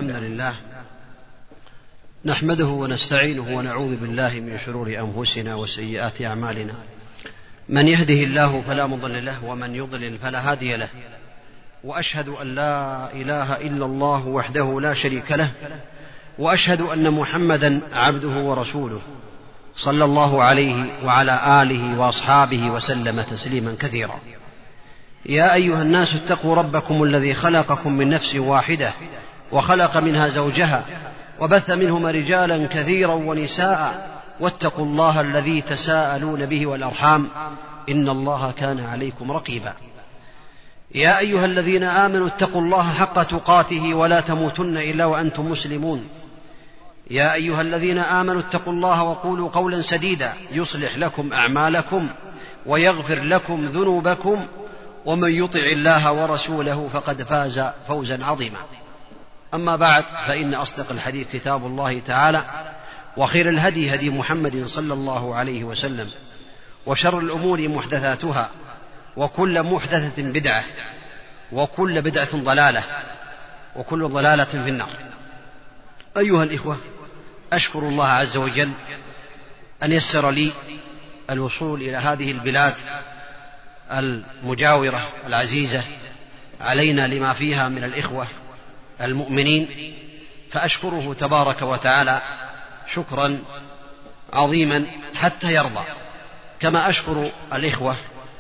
الحمد لله نحمده ونستعينه ونعوذ بالله من شرور أنفسنا وسيئات أعمالنا. من يهده الله فلا مضل له ومن يضلل فلا هادي له، وأشهد أن لا إله إلا الله وحده لا شريك له، وأشهد أن محمدا عبده ورسوله صلى الله عليه وعلى آله وأصحابه وسلم تسليما كثيرا. يا أيها الناس اتقوا ربكم الذي خلقكم من نفس واحدة وخلق منها زوجها وبث منهما رجالا كثيرا ونساء، واتقوا الله الذي تساءلون به والأرحام إن الله كان عليكم رقيبا. يا أيها الذين آمنوا اتقوا الله حق تقاته ولا تموتن إلا وأنتم مسلمون. يا أيها الذين آمنوا اتقوا الله وقولوا قولا سديدا يصلح لكم أعمالكم ويغفر لكم ذنوبكم، ومن يطع الله ورسوله فقد فاز فوزا عظيما. أما بعد، فإن أصدق الحديث كتاب الله تعالى، وخير الهدي هدي محمد صلى الله عليه وسلم، وشر الأمور محدثاتها، وكل محدثة بدعة، وكل بدعة ضلالة، وكل ضلالة في النار. أيها الإخوة، أشكر الله عز وجل أن يسر لي الوصول إلى هذه البلاد المجاورة العزيزة علينا لما فيها من الإخوة المؤمنين، فأشكره تبارك وتعالى شكرا عظيما حتى يرضى، كما أشكر الإخوة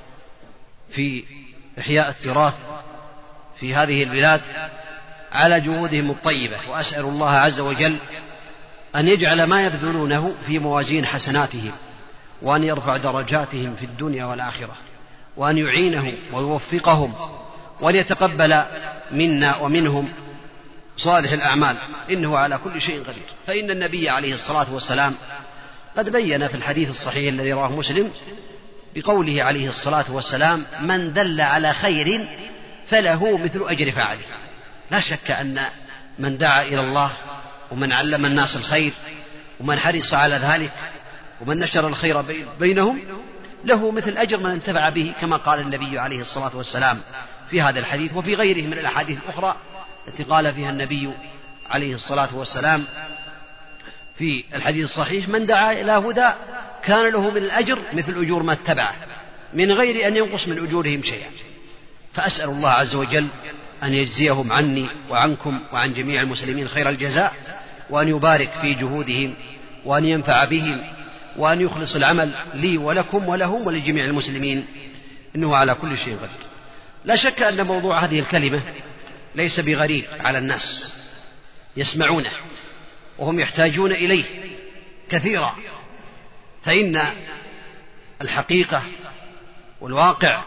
في إحياء التراث في هذه البلاد على جهودهم الطيبة، وأسأل الله عز وجل أن يجعل ما يبذلونه في موازين حسناتهم، وأن يرفع درجاتهم في الدنيا والآخرة، وأن يعينهم ويوفقهم، وأن يتقبل منا ومنهم صالح الأعمال، إنه على كل شيء قدير. فإن النبي عليه الصلاة والسلام قد بين في الحديث الصحيح الذي رواه مسلم بقوله عليه الصلاة والسلام: من دل على خير فله مثل أجر فاعله. لا شك أن من دعا إلى الله ومن علم الناس الخير ومن حرص على ذلك ومن نشر الخير بينهم له مثل أجر من انتفع به، كما قال النبي عليه الصلاة والسلام في هذا الحديث وفي غيره من الأحاديث الأخرى التي قال فيها النبي عليه الصلاة والسلام في الحديث الصحيح: من دعا إلى هدى كان له من الأجر مثل أجور ما اتبعه من غير أن ينقص من أجورهم شيئا. فأسأل الله عز وجل أن يجزيهم عني وعنكم وعن جميع المسلمين خير الجزاء، وأن يبارك في جهودهم، وأن ينفع بهم، وأن يخلص العمل لي ولكم ولهم ولجميع المسلمين، إنه على كل شيء قدير. لا شك أن موضوع هذه الكلمة ليس بغريب على الناس، يسمعونه وهم يحتاجون إليه كثيرا، فإن الحقيقة والواقع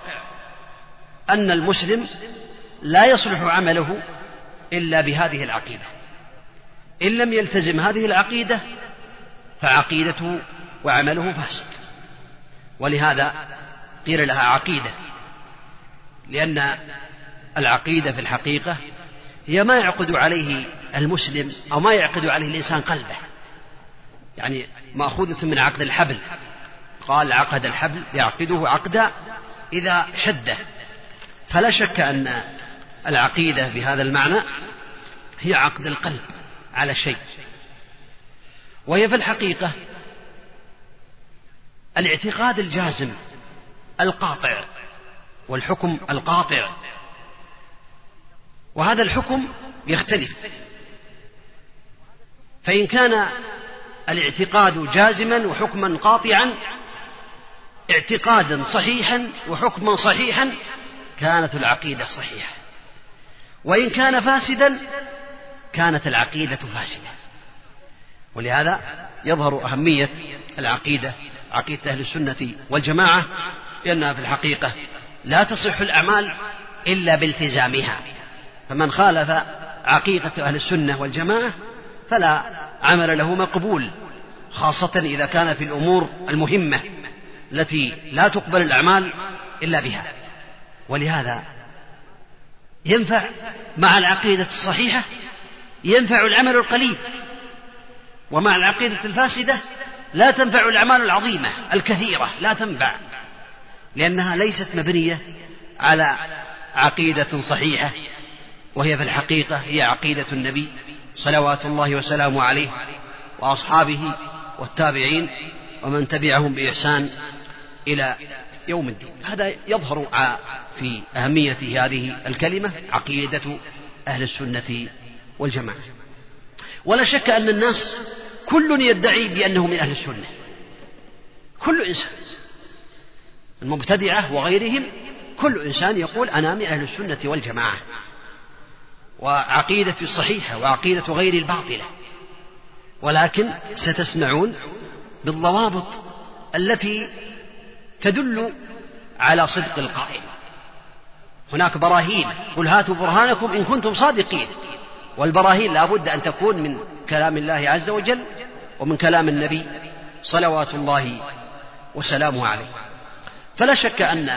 أن المسلم لا يصلح عمله إلا بهذه العقيدة. إن لم يلتزم هذه العقيدة فعقيدته وعمله فاسد، ولهذا قيل لها عقيدة، لأن العقيدة في الحقيقة هي ما يعقد عليه المسلم أو ما يعقد عليه الإنسان قلبه، يعني مأخوذة من عقد الحبل، قال عقد الحبل يعقده عقدا إذا شده. فلا شك أن العقيدة بهذا المعنى هي عقد القلب على شيء، وهي في الحقيقة الاعتقاد الجازم القاطع والحكم القاطع، وهذا الحكم يختلف، فإن كان الاعتقاد جازما وحكما قاطعا اعتقادا صحيحا وحكما صحيحا كانت العقيدة صحيحة، وإن كان فاسدا كانت العقيدة فاسدة. ولهذا يظهر أهمية العقيدة، عقيدة أهل السنة والجماعة، لأنها في الحقيقة لا تصح الأعمال إلا بالتزامها، فمن خالف عقيدة أهل السنة والجماعة فلا عمل له مقبول، خاصة إذا كان في الأمور المهمة التي لا تقبل الأعمال إلا بها. ولهذا ينفع مع العقيدة الصحيحة ينفع العمل القليل، ومع العقيدة الفاسدة لا تنفع الأعمال العظيمة الكثيرة، لا تنفع، لأنها ليست مبنية على عقيدة صحيحة، وهي في الحقيقة هي عقيدة النبي صلوات الله وسلامه عليه وأصحابه والتابعين ومن تبعهم بإحسان إلى يوم الدين. هذا يظهر في أهمية هذه الكلمة عقيدة أهل السنة والجماعة. ولا شك أن الناس كل يدعي بأنه من أهل السنة، كل إنسان، المبتدعة وغيرهم، كل إنسان يقول أنا من أهل السنة والجماعة، وعقيدة الصحيحة وعقيدة غير الباطلة. ولكن ستسمعون بالضوابط التي تدل على صدق القائل. هناك براهين، قل هاتوا برهانكم إن كنتم صادقين، والبراهين لا بد أن تكون من كلام الله عز وجل ومن كلام النبي صلوات الله وسلامه عليه. فلا شك أن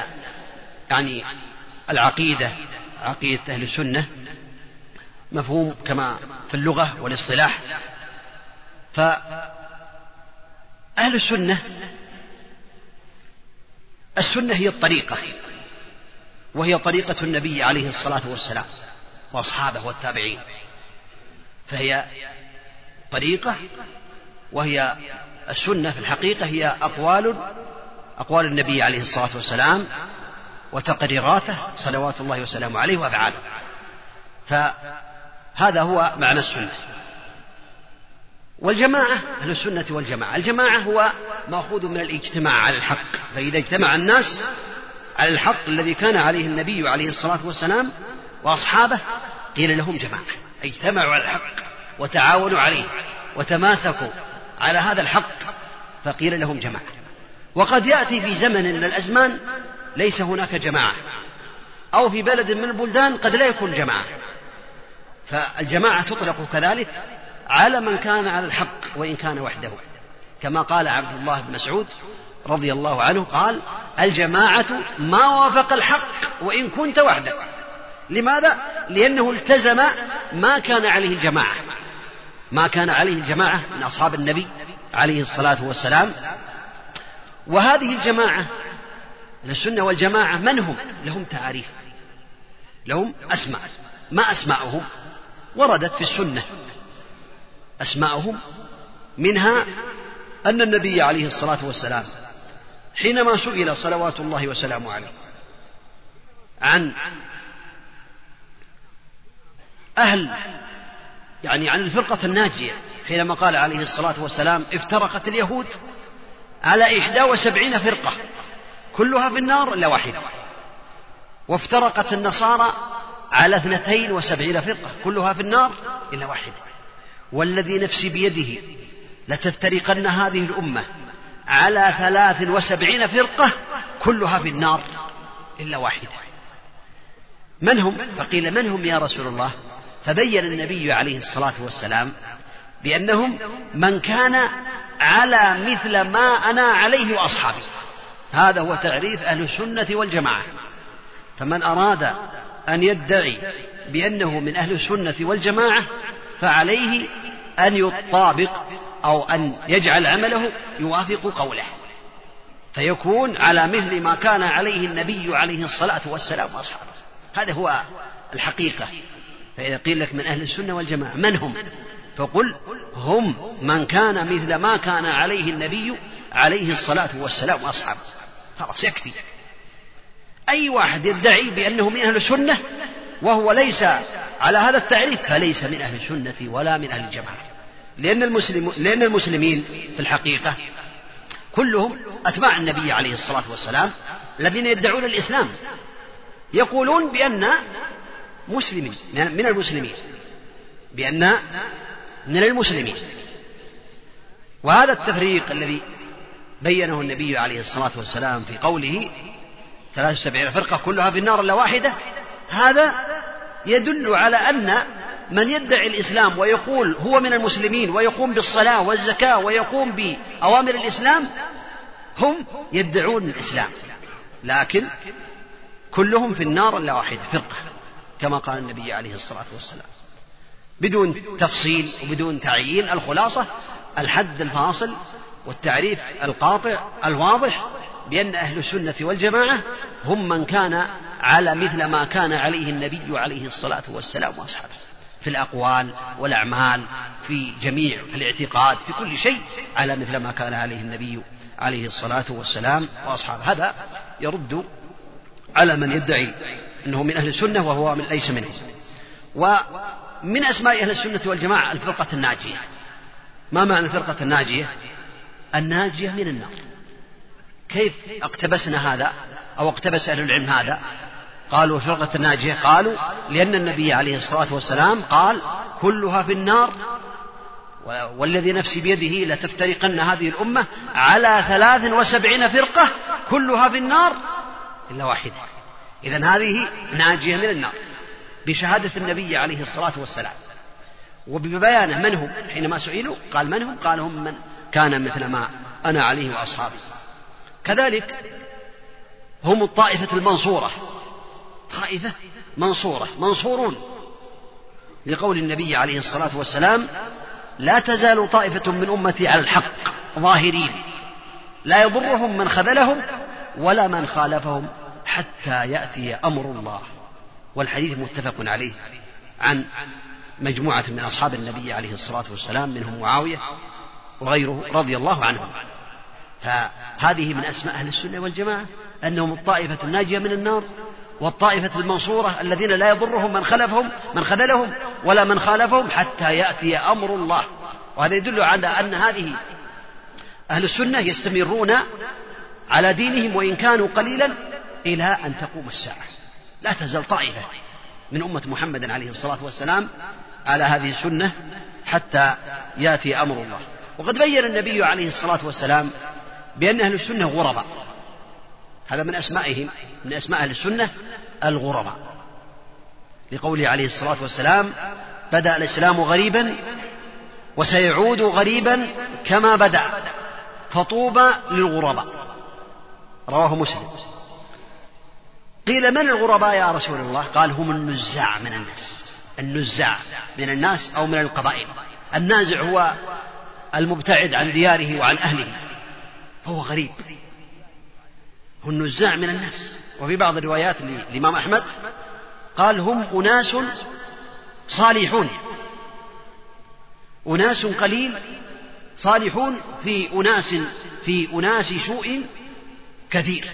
العقيدة، عقيدة أهل السنة، مفهوم كما في اللغة والاصطلاح. فأهل السنة هي الطريقة، وهي طريقة النبي عليه الصلاة والسلام وأصحابه والتابعين، فهي طريقة، وهي السنة في الحقيقة هي أقوال النبي عليه الصلاة والسلام وتقريراته صلوات الله وسلامه عليه وأفعاله. فهذا هو معنى السنة. والجماعة، أهل السنة والجماعة، الجماعة هو مأخوذ من الاجتماع على الحق، فإذا اجتمع الناس على الحق الذي كان عليه النبي عليه الصلاة والسلام وأصحابه قيل لهم جماعة، اجتمعوا على الحق وتعاونوا عليه وتماسكوا على هذا الحق فقيل لهم جماعة. وقد يأتي في زمن من الأزمان ليس هناك جماعة، أو في بلد من البلدان قد لا يكون جماعة، فالجماعة تطلق كذلك على من كان على الحق وإن كان وحده، كما قال عبد الله بن مسعود رضي الله عنه قال الجماعة ما وافق الحق وإن كنت وحدك. لماذا؟ لأنه التزم ما كان عليه الجماعة، ما كان عليه الجماعة من أصحاب النبي عليه الصلاة والسلام. وهذه الجماعة السنة والجماعة من هم؟ لهم تعاريف، لهم أسماء. ما أسماءهم؟ وردت في السنة أسماءهم، منها أن النبي عليه الصلاة والسلام حينما سئل صلوات الله وسلامه عليه عن عن الفرقة الناجية، حينما قال عليه الصلاة والسلام افترقت اليهود على 71 فرقة كلها في النار إلا واحدة، وافترقت النصارى على 72 فرقة كلها في النار إلا واحدة، والذي نفسي بيده لتفترقن هذه الأمة على 73 فرقة كلها في النار إلا واحدة. من هم؟ فقيل من هم يا رسول الله؟ فبين النبي عليه الصلاة والسلام بأنهم من كان على مثل ما أنا عليه وأصحابي. هذا هو تعريف أهل السنة والجماعة. فمن أراد أن يدعي بأنه من أهل السنة والجماعة فعليه أن يطابق أو أن يجعل عمله يوافق قوله، فيكون على مثل ما كان عليه النبي عليه الصلاة والسلام وأصحابه. هذا هو الحقيقة. فإذا قيل لك من أهل السنة والجماعة من هم؟ فقل هم من كان مثل ما كان عليه النبي عليه الصلاة والسلام وأصحابه. خلاص يكفي. أي واحد يدعي بأنه من أهل السنة وهو ليس على هذا التعريف فليس من أهل السنة ولا من أهل الجماعة، لأن المسلمين في الحقيقة كلهم أتباع النبي عليه الصلاة والسلام الذين يدعون الإسلام، يقولون بأن مسلمين من المسلمين، بأن من المسلمين. وهذا التفريق الذي بينه النبي عليه الصلاة والسلام في قوله 73 فرقة كلها في النار إلا واحدة، هذا يدل على أن من يدعي الإسلام ويقول هو من المسلمين ويقوم بالصلاة والزكاة ويقوم بأوامر الإسلام هم يدعون الإسلام، لكن كلهم في النار إلا واحدة فرقة، كما قال النبي عليه الصلاة والسلام بدون تفصيل وبدون تعيين. الخلاصة الحد الفاصل والتعريف القاطع الواضح بأن أهل السنة والجماعة هم من كان على مثل ما كان عليه النبي عليه الصلاة والسلام وأصحابه. في الأقوال والأعمال، في جميع الاعتقاد، في كل شيء، على مثل ما كان عليه النبي عليه الصلاة والسلام وأصحابه. هذا يرد على من يدعي أنه من أهل السنة وهو ليس منهم. ومن أسماء أهل السنة والجماعة الفرقة الناجية. ما معنى الفرقة الناجية؟ الناجية من النار. كيف اقتبسنا هذا أو اقتبس أهل العلم هذا؟ قالوا الفرقة الناجية، قالوا لأن النبي عليه الصلاة والسلام قال كلها في النار، والذي نفسي بيده لتفترقن هذه الأمة على 73 فرقة كلها في النار إلا واحدة. إذن هذه ناجية من النار بشهادة النبي عليه الصلاة والسلام، وببيانه من هم. حينما سئلوا قال من هم؟ قال هم من كان مثل ما أنا عليه وأصحابي. كذلك هم الطائفة المنصورة، طائفة منصورة، منصورون، لقول النبي عليه الصلاة والسلام لا تزال طائفة من أمتي على الحق ظاهرين لا يضرهم من خذلهم ولا من خالفهم حتى يأتي أمر الله. والحديث متفق عليه عن مجموعة من أصحاب النبي عليه الصلاة والسلام، منهم معاوية وغيره رضي الله عنهم. فهذه من أسماء أهل السنة والجماعة، أنهم الطائفة الناجية من النار، والطائفة المنصورة الذين لا يضرهم من خذلهم ولا من خالفهم حتى يأتي أمر الله. وهذا يدل على أن هذه أهل السنة يستمرون على دينهم وإن كانوا قليلا إلى أن تقوم الساعة. لا تزال طائفة من أمة محمد عليه الصلاة والسلام على هذه السنة حتى يأتي أمر الله. وقد بين النبي عليه الصلاة والسلام بأن أهل السنة غرباء. هذا من أسمائهم، من أسماء أهل السنة الغرباء، لقوله عليه الصلاة والسلام بدأ الإسلام غريبا وسيعود غريبا كما بدأ فطوبى للغرباء. رواه مسلم. قيل من الغرباء يا رسول الله؟ قال هم النزاع من الناس. النزاع من الناس أو من القبائل. النازع هو المبتعد عن دياره وعن أهله، فهو غريب. هو النزاع من الناس. وفي بعض الروايات للإمام أحمد قال هم أناس صالحون، أناس قليل صالحون في أناس سوء كثير،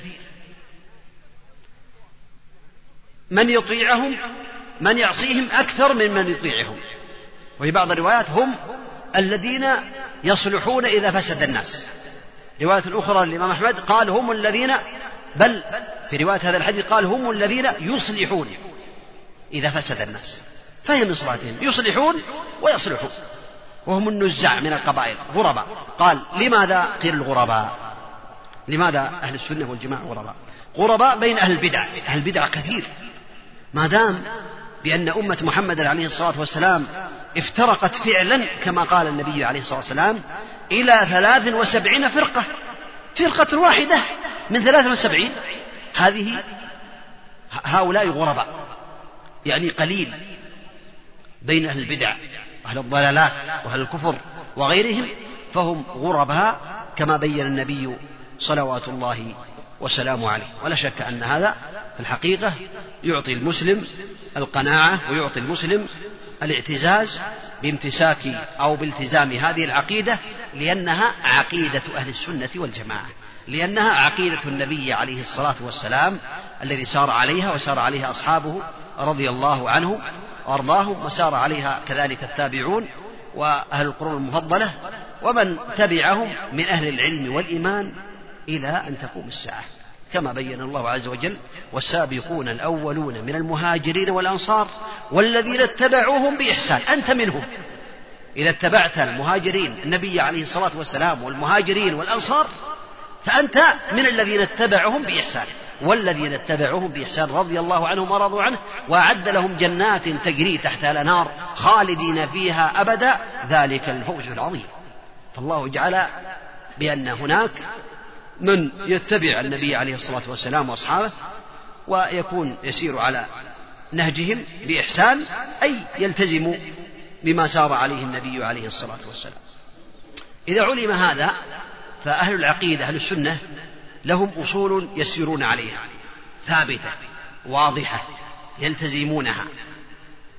من يطيعهم من يعصيهم أكثر من يطيعهم. وفي بعض الروايات هم الذين يصلحون إذا فسد الناس. رواية أخرى للإمام أحمد قال هم الذين، بل في رواية هذا الحديث قال هم الذين يصلحون إذا فسد الناس. فهي من صفاتهم يصلحون ويصلحون، وهم النزاع من القبائل غرباء. قال لماذا قيل الغرباء؟ لماذا أهل السنة والجماعة غرباء؟ غرباء بين أهل البدع. أهل البدع كثير، ما دام بأن أمة محمد عليه الصلاة والسلام افترقت فعلا كما قال النبي عليه الصلاة والسلام إلى 73 فرقة، فرقة واحدة من 73، هؤلاء غرباء، يعني قليل بين أهل البدع وأهل الضلالات وأهل الكفر وغيرهم، فهم غرباء كما بين النبي صلوات الله وسلامه عليه. ولا شك أن هذا في الحقيقة يعطي المسلم القناعة ويعطي المسلم الاعتزاز بامتساك أو بالتزام هذه العقيدة، لأنها عقيدة أهل السنة والجماعة، لأنها عقيدة النبي عليه الصلاة والسلام الذي سار عليها وسار عليها أصحابه رضي الله عنهم وأرضاهم، وسار عليها كذلك التابعون وأهل القرون المفضلة ومن تبعهم من أهل العلم والإيمان إلى أن تقوم الساعة، كما بين الله عز وجل والسابقون الأولون من المهاجرين والأنصار والذين اتبعوهم بإحسان. أنت منهم إذا اتبعت المهاجرين النبي عليه الصلاة والسلام والمهاجرين والأنصار، فأنت من الذين اتبعوهم بإحسان، والذين اتبعوهم بإحسان رضي الله عنهم ورضوا عنه وأعد لهم جنات تجري تحتها الأنهار خالدين فيها أبدا، ذلك الفوز العظيم. فالله جعل بأن هناك من يتبع النبي عليه الصلاة والسلام وأصحابه ويكون يسير على نهجهم بإحسان، أي يلتزم بما سار عليه النبي عليه الصلاة والسلام. إذا علم هذا فأهل العقيدة أهل السنة لهم أصول يسيرون عليها ثابتة واضحة يلتزمونها،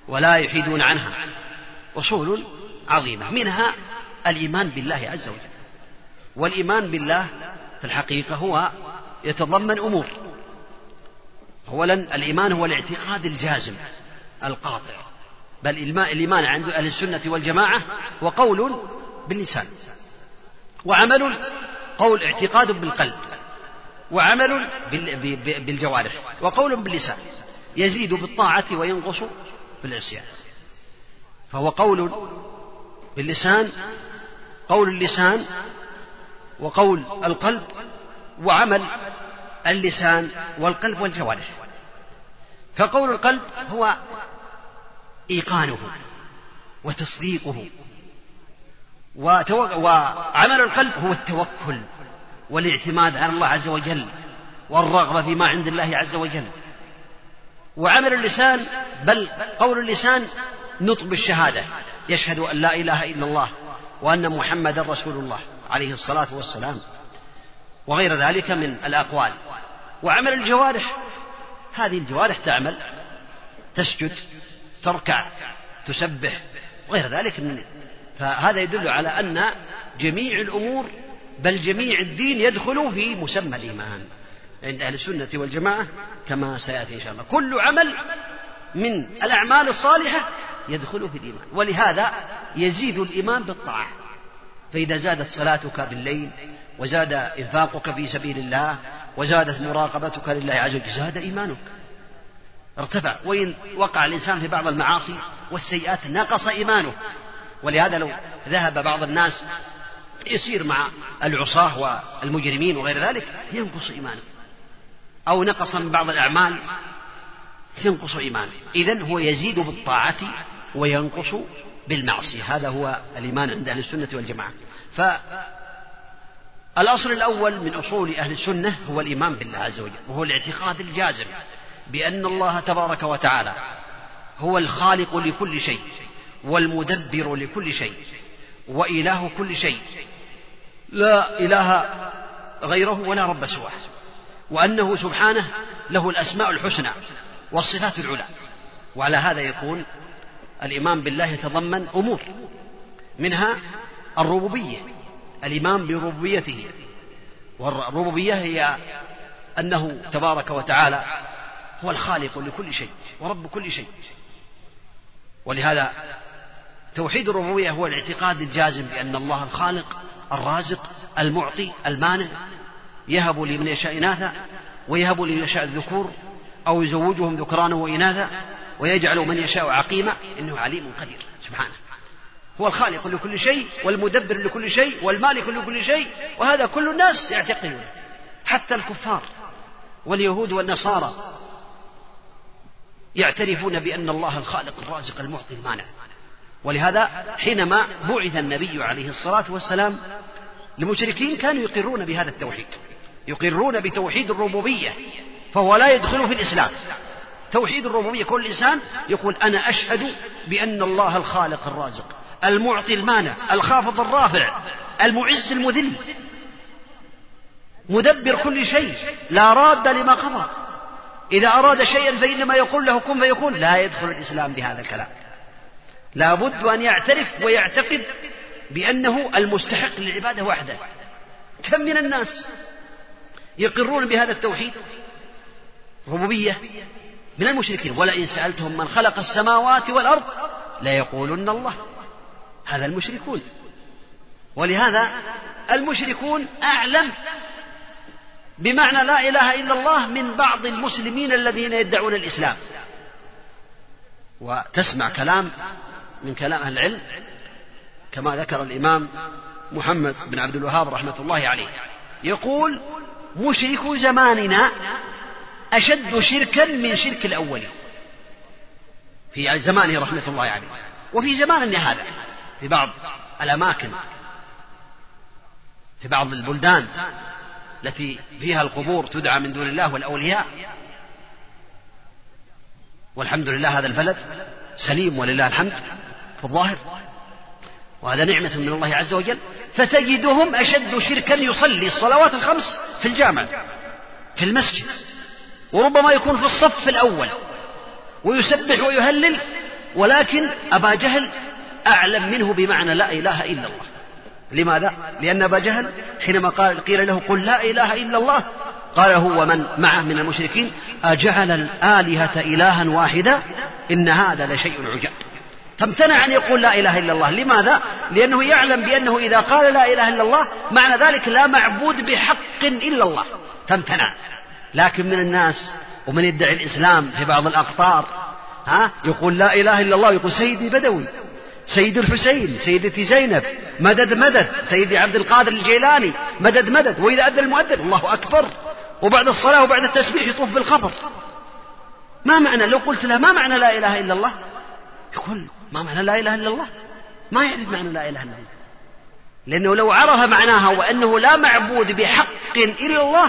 ولا يحيدون عنها، أصول عظيمة، منها الإيمان بالله عز وجل. والإيمان بالله في الحقيقة هو يتضمن أمور. أولا الإيمان هو الاعتقاد الجازم القاطع، بل الإيمان عند أهل السنة والجماعة هو قول باللسان، وعمل، قول اعتقاد بالقلب، وعمل بالجوارح، وقول باللسان، يزيد بالطاعة وينقص بالعصيان. فهو قول باللسان، قول اللسان وقول القلب وعمل اللسان والقلب والجوارح. فقول القلب هو إيقانه وتصديقه، وعمل القلب هو التوكل والاعتماد على الله عز وجل والرغبة فيما عند الله عز وجل. وعمل اللسان، بل قول اللسان نطق بالشهادة، يشهد أن لا إله إلا الله وأن محمدا رسول الله عليه الصلاة والسلام، وغير ذلك من الأقوال. وعمل الجوارح، هذه الجوارح تعمل، تسجد، تركع، تسبح، وغير ذلك. فهذا يدل على أن جميع الأمور بل جميع الدين يدخل في مسمى الإيمان عند أهل السنة والجماعة كما سيأتي إن شاء الله. كل عمل من الأعمال الصالحة يدخل في الإيمان، ولهذا يزيد الإيمان بالطاعة. فإذا زادت صلاتك بالليل، وزاد إنفاقك في سبيل الله، وزادت مراقبتك لله عز وجل، زاد إيمانك، ارتفع. وإن وقع الإنسان في بعض المعاصي والسيئات نقص إيمانه. ولهذا لو ذهب بعض الناس يسير مع العصاة والمجرمين وغير ذلك ينقص إيمانه، أو نقص من بعض الأعمال ينقص إيمانه. إذن هو يزيد بالطاعة وينقص بالمعصية. هذا هو الإيمان عند أهل السنة والجماعة. فالأصل الأول من أصول أهل السنة هو الإيمان بالله عز وجل، وهو الاعتقاد الجازم بأن الله تبارك وتعالى هو الخالق لكل شيء والمدبر لكل شيء وإله كل شيء، لا إله غيره ولا رب سواه، وأنه سبحانه له الأسماء الحسنى والصفات العلى. وعلى هذا يكون الإيمان بالله يتضمن أمور، منها الربوبية، الإيمان بربوبيته. والربوبية هي أنه تبارك وتعالى هو الخالق لكل شيء ورب كل شيء. ولهذا توحيد الربوبية هو الاعتقاد الجازم بأن الله الخالق الرازق المعطي المانع، يهب لمن يشاء إناثا ويهب لمن يشاء الذكور أو يزوجهم ذكرانا وإناثا ويجعل من يشاء عقيما، إنه عليم قدير سبحانه. هو الخالق لكل شيء والمدبر لكل شيء والمالك لكل شيء، وهذا كل الناس يعتقدون، حتى الكفار واليهود والنصارى يعترفون بأن الله الخالق الرازق المعطي المانع. ولهذا حينما بعث النبي عليه الصلاة والسلام المشركين كانوا يقرون بهذا التوحيد، يقرون بتوحيد الربوبية، فهو لا يدخل في الإسلام. توحيد الربوبية كل إنسان يقول أنا أشهد بأن الله الخالق الرازق المعطي المانع الخافض الرافع المعز المذل مدبر كل شيء لا راد لما قضى، إذا أراد شيئا فإنما يقول له كن فيكون. لا يدخل الإسلام بهذا الكلام، لا بد أن يعترف ويعتقد بأنه المستحق للعبادة وحده. كم من الناس يقرون بهذا التوحيد ربوبية من المشركين، ولئن سألتهم من خلق السماوات والأرض ليقولن الله. هذا المشركون. ولهذا المشركون أعلم بمعنى لا إله إلا الله من بعض المسلمين الذين يدعون الإسلام. وتسمع كلام من كلام أهل العلم كما ذكر الإمام محمد بن عبد الوهاب رحمة الله عليه، يقول مشرك زماننا أشد شركا من شرك الأولين في زمانه رحمة الله عليه. وفي زماننا هذا في بعض الأماكن، في بعض البلدان التي فيها القبور تدعى من دون الله والأولياء، والحمد لله هذا البلد سليم ولله الحمد في الظاهر، وهذا نعمة من الله عز وجل، فتجدهم أشد شركا يصلي الصلوات الخمس في الجامع في المسجد، وربما يكون في الصف الأول ويسبح ويهلل ولكن أبا جهل أعلم منه بمعنى لا إله إلا الله. لماذا؟ لأن أبا جهل حينما قيل له قل لا إله إلا الله قال هو ومن معه من المشركين أجعل الآلهة إلها واحدا إن هذا لشيء عجاب، فامتنع أن يقول لا إله إلا الله. لماذا؟ لأنه يعلم بأنه إذا قال لا إله إلا الله معنى ذلك لا معبود بحق إلا الله، فامتنع. لكن من الناس ومن يدعي الإسلام في بعض الأقطار يقول لا إله إلا الله، يقول سيدي بدوي، سيد الحسين، سيدتي زينب، مدد مدد، سيدي عبد القادر الجيلاني، مدد مدد، وإذا أذن المؤذن الله أكبر، وبعد الصلاة وبعد التسبيح يطوف بالقبر. ما معنى؟ لو قلت له ما معنى لا إله إلا الله يقول ما معنى لا إله إلا الله، ما يعرف معنى لا إله إلا الله، لأنه لو عرف معناها وأنه لا معبود بحق إلا الله.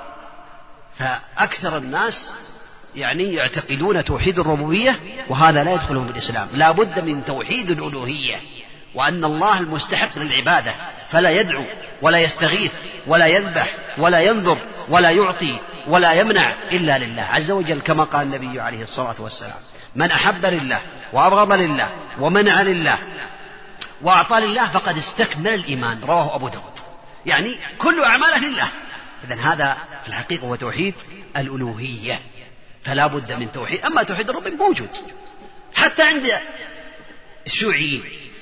فأكثر الناس يعتقدون توحيد الربوبية وهذا لا يدخلهم بالإسلام. لا بد من توحيد الألوهية، وأن الله المستحق للعبادة، فلا يدعو ولا يستغيث ولا يذبح ولا ينذر ولا يعطي ولا يمنع إلا لله عز وجل، كما قال النبي عليه الصلاة والسلام من أحب لله وأبغض لله ومنع لله وأعطى لله فقد استكمل الإيمان، رواه أبو داود. يعني كل أعماله لله. إذن هذا في الحقيقة هو توحيد الألوهية، فلا بد من توحيد. أما توحيد الرب موجود حتى عند الشيوعيين،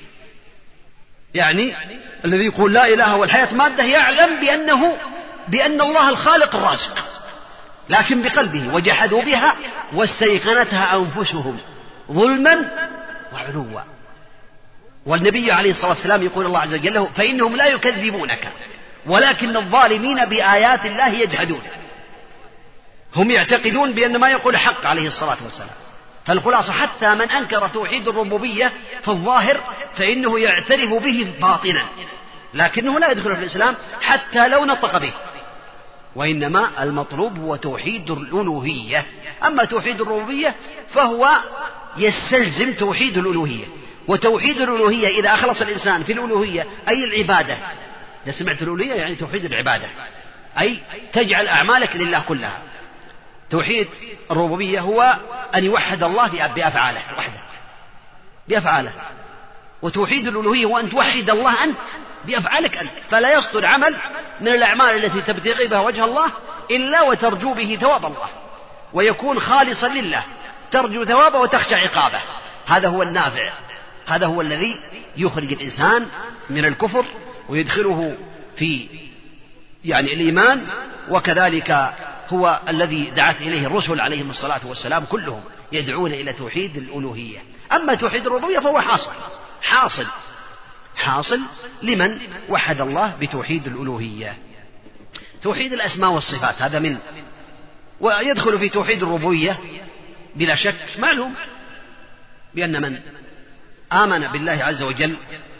الذي يقول لا إله والحياة مادة يعلم بأن الله الخالق الرازق، لكن بقلبه وجحدوا بها واستيقنتها أنفسهم ظلما وعلوا. والنبي عليه الصلاة والسلام يقول الله عز وجل له فإنهم لا يكذبونك ولكن الظالمين بآيات الله يجحدون. هم يعتقدون بأن ما يقول حق عليه الصلاة والسلام. فالخلاصة حتى من أنكر توحيد الربوبية في الظاهر فإنه يعترف به باطنا، لكنه لا يدخل في الإسلام حتى لو نطق به. وإنما المطلوب هو توحيد الألوهية. أما توحيد الربوبية فهو يستلزم توحيد الألوهية. وتوحيد الألوهية إذا أخلص الإنسان في الألوهية أي العبادة، إذا سمعت الألوهية يعني توحيد العبادة، أي تجعل أعمالك لله كلها. توحيد الربوبية هو أن يوحد الله بأفعاله وحده بأفعاله، وتوحيد الألوهية هو أن توحد الله أنت بأفعالك أنت، فلا يصدر عمل من الأعمال التي تبتغي بها وجه الله إلا وترجو به ثواب الله، ويكون خالصا لله، ترجو ثوابه وتخشى عقابه. هذا هو النافع، هذا هو الذي يخرج الإنسان من الكفر ويدخله في الإيمان. وكذلك هو الذي دعت إليه الرسل عليهم الصلاة والسلام كلهم يدعون إلى توحيد الألوهية. أما توحيد الربوبية فهو حاصل لمن وحد الله بتوحيد الألوهية. توحيد الأسماء والصفات هذا من، ويدخل في توحيد الربوبية بلا شك. معلوم بأن من آمن بالله عز وجل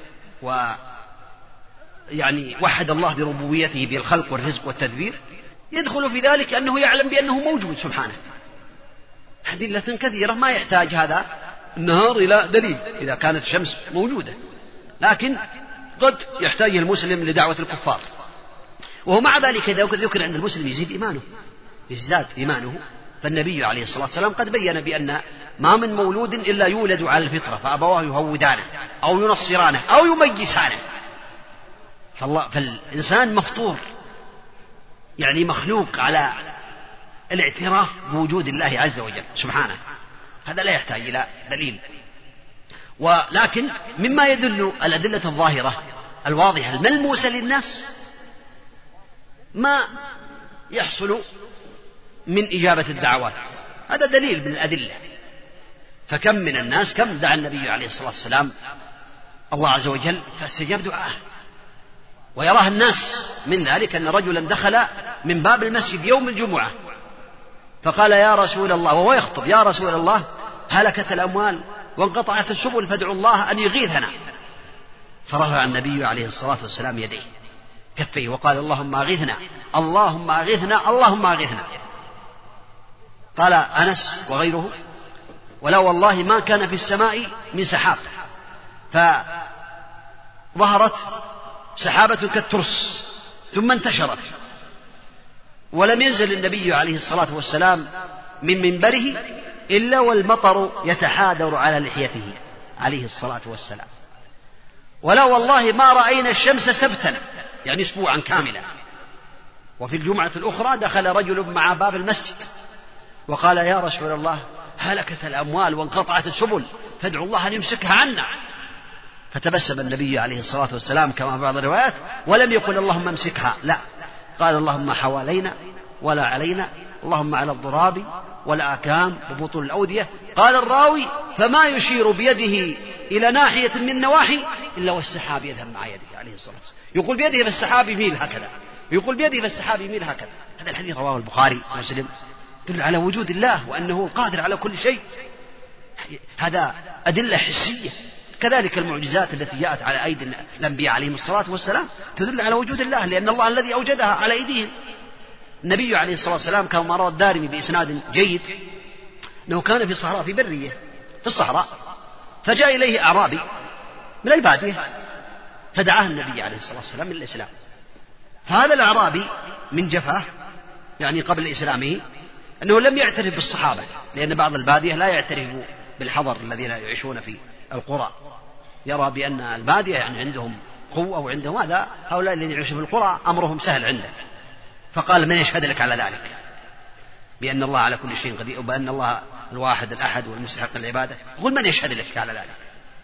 وحد الله بربوبيته بالخلق والرزق والتدبير يدخل في ذلك أنه يعلم بأنه موجود سبحانه. أدلة كثيرة ما يحتاج هذا النهار إلى دليل إذا كانت الشمس موجودة، لكن قد يحتاج المسلم لدعوة الكفار. وهو مع ذلك إذا ذكر عند المسلم يزداد إيمانه. فالنبي عليه الصلاة والسلام قد بيّن بأن ما من مولود إلا يولد على الفطرة فأبواه يهودانه أو ينصرانه أو يمجسانه. فالإنسان مفطور مخلوق على الاعتراف بوجود الله عز وجل سبحانه، هذا لا يحتاج إلى دليل. ولكن مما يدل الأدلة الظاهرة الواضحة الملموسة للناس ما يحصل من إجابة الدعوات، هذا دليل من الأدلة. فكم من الناس كم دعا النبي عليه الصلاة والسلام الله عز وجل فاستجاب دعاه. ويراه الناس من ذلك أن رجلا دخل من باب المسجد يوم الجمعة فقال يا رسول الله، وهو يخطب، يا رسول الله هلكت الأموال وانقطعت السبل فادعوا الله أن يغيثنا. فرفع النبي عليه الصلاة والسلام يديه كفيه وقال اللهم أغثنا اللهم أغثنا اللهم أغثنا. قال أنس وغيره ولا والله ما كان في السماء من سحاب، فظهرت سحابة كالترس ثم انتشرت، ولم ينزل النبي عليه الصلاة والسلام من منبره إلا والمطر يتحادر على لحيته عليه الصلاة والسلام. ولا والله ما رأينا الشمس سبتا، يعني أسبوعا كاملا. وفي الجمعة الأخرى دخل رجل مع باب المسجد وقال: يا رسول الله، هلكت الأموال وانقطعت السبل، فادعوا الله أن يمسكها عنا. فتبسم النبي عليه الصلاة والسلام كما في بعض الروايات، ولم يقل اللهم امسكها، لا، قال: اللهم حوالينا ولا علينا، اللهم على الضراب والآكام وبطون الأودية. قال الراوي: فما يشير بيده إلى ناحية من نواحي إلا والسحاب يذهب مع يده عليه الصلاة والسلام. يقول بيده فالسحاب يميل هكذا، يقول بيده فالسحاب يميل هكذا. هذا الحديث رواه البخاري ومسلم، يدل على وجود الله وأنه قادر على كل شيء. هذا أدلة حسية. كذلك المعجزات التي جاءت على أيدي الأنبياء عليهم الصلاة والسلام تدل على وجود الله، لأن الله الذي أوجدها على أيديهم. النبي عليه الصلاة والسلام كما روى الدارمي بإسناد جيد أنه كان في صحراء، في برية في الصحراء، فجاء إليه أعرابي من البادية فدعاه النبي عليه الصلاة والسلام من الإسلام. فهذا الأعرابي من جفاه، يعني قبل إسلامه، أنه لم يعترف بالصحابة، لأن بعض البادية لا يعترف بالحضر الذين يعيشون في القرى، يرى بأن البادية يعني عندهم قوة وعندهم هذا، هؤلاء الذين يعيشون في القرى أمرهم سهل عنده. فقال: من يشهد لك على ذلك بأن الله على كل شيء قدير وبأن الله الواحد الأحد والمستحق العبادة؟ قل: من يشهد لك على ذلك؟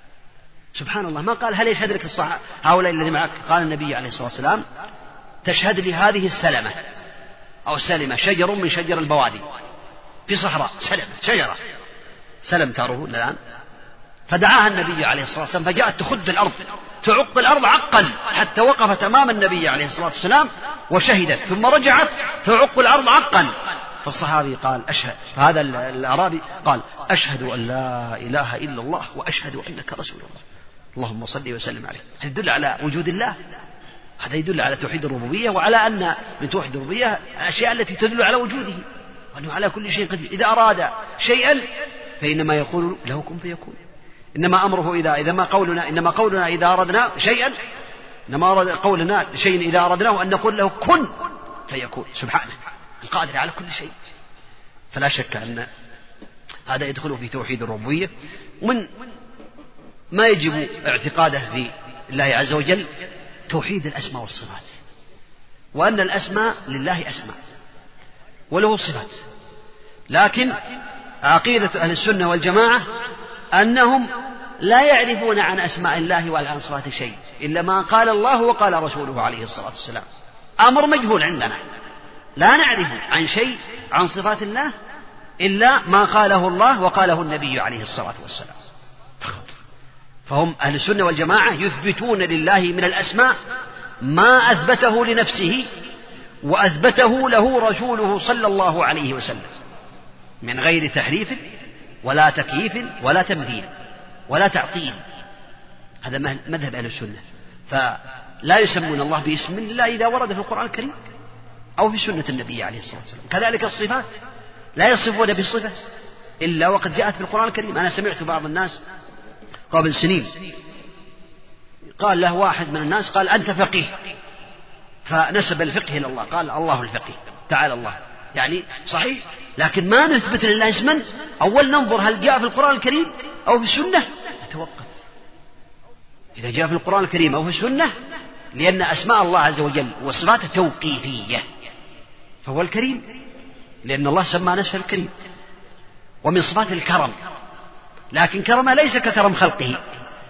سبحان الله، ما قال: هل يشهد لك هؤلاء الذين معك؟ قال النبي عليه الصلاة والسلام: تشهد لي هذه السلمة أو السلمة، شجر من شجر البوادي في صحراء، سلمة شجرة، سلم تاره الآن. فدعاها النبي عليه الصلاة والسلام، فجاءت تخد الأرض، تعق الأرض عقا، حتى وقفت أمام النبي عليه الصلاة والسلام وشهدت، ثم رجعت تعق الأرض عقا. فالصحابي قال: أشهد، فهذا الأعرابي قال: أشهد أن لا إله إلا الله وأشهد أنك رسول الله، اللهم صل وسلم عليه. هذا يدل على وجود الله، هذا يدل على توحيد الربوبية، وعلى أن من توحيد الربوبية الأشياء التي تدل على وجوده وأنه على كل شيء قدير. إذا أراد شيئا فإنما يقول له كن فيكون. إنما أمره إنما قولنا إذا أردنا شيئا، إنما قولنا شيء إذا أردناه أن نقول له كن فيكون، سبحانه القادر على كل شيء. فلا شك أن هذا يدخل في توحيد الربوبية. ومن ما يجب اعتقاده في الله عز وجل توحيد الأسماء والصفات، وأن الأسماء لله أسماء وله صفات. لكن عقيدة أهل السنة والجماعة أنهم لا يعرفون عن أسماء الله ولا عن صفاته شيء إلا ما قال الله وقال رسوله عليه الصلاة والسلام. أمر مجهول عندنا، لا نعرف عن شيء عن صفات الله إلا ما قاله الله وقاله النبي عليه الصلاة والسلام. فهم أهل السنة والجماعة يثبتون لله من الأسماء ما أثبته لنفسه وأثبته له رسوله صلى الله عليه وسلم، من غير تحريف ولا تكييف ولا تمثيل ولا تعطيل. هذا مذهب أهل السنة. فلا يسمون الله باسم إلا إذا ورد في القرآن الكريم أو في سنة النبي عليه الصلاة والسلام. كذلك الصفات لا يصفون بصفة إلا وقد جاءت في القرآن الكريم. أنا سمعت بعض الناس قبل سنين قال له واحد من الناس، قال: أنت فقيه، فنسب الفقه إلى الله، قال: الله الفقيه، تعالى الله. يعني صحيح، لكن ما نثبت لله اسما. أول ننظر هل جاء في القرآن الكريم أو في السنة، نتوقف إذا جاء في القرآن الكريم أو في السنة، لأن أسماء الله عز وجل وصفاته توقيفية، فهو الكريم لأن الله سمى نفسه الكريم. ومن صفات الكرم، لكن كرمه ليس ككرم خلقه،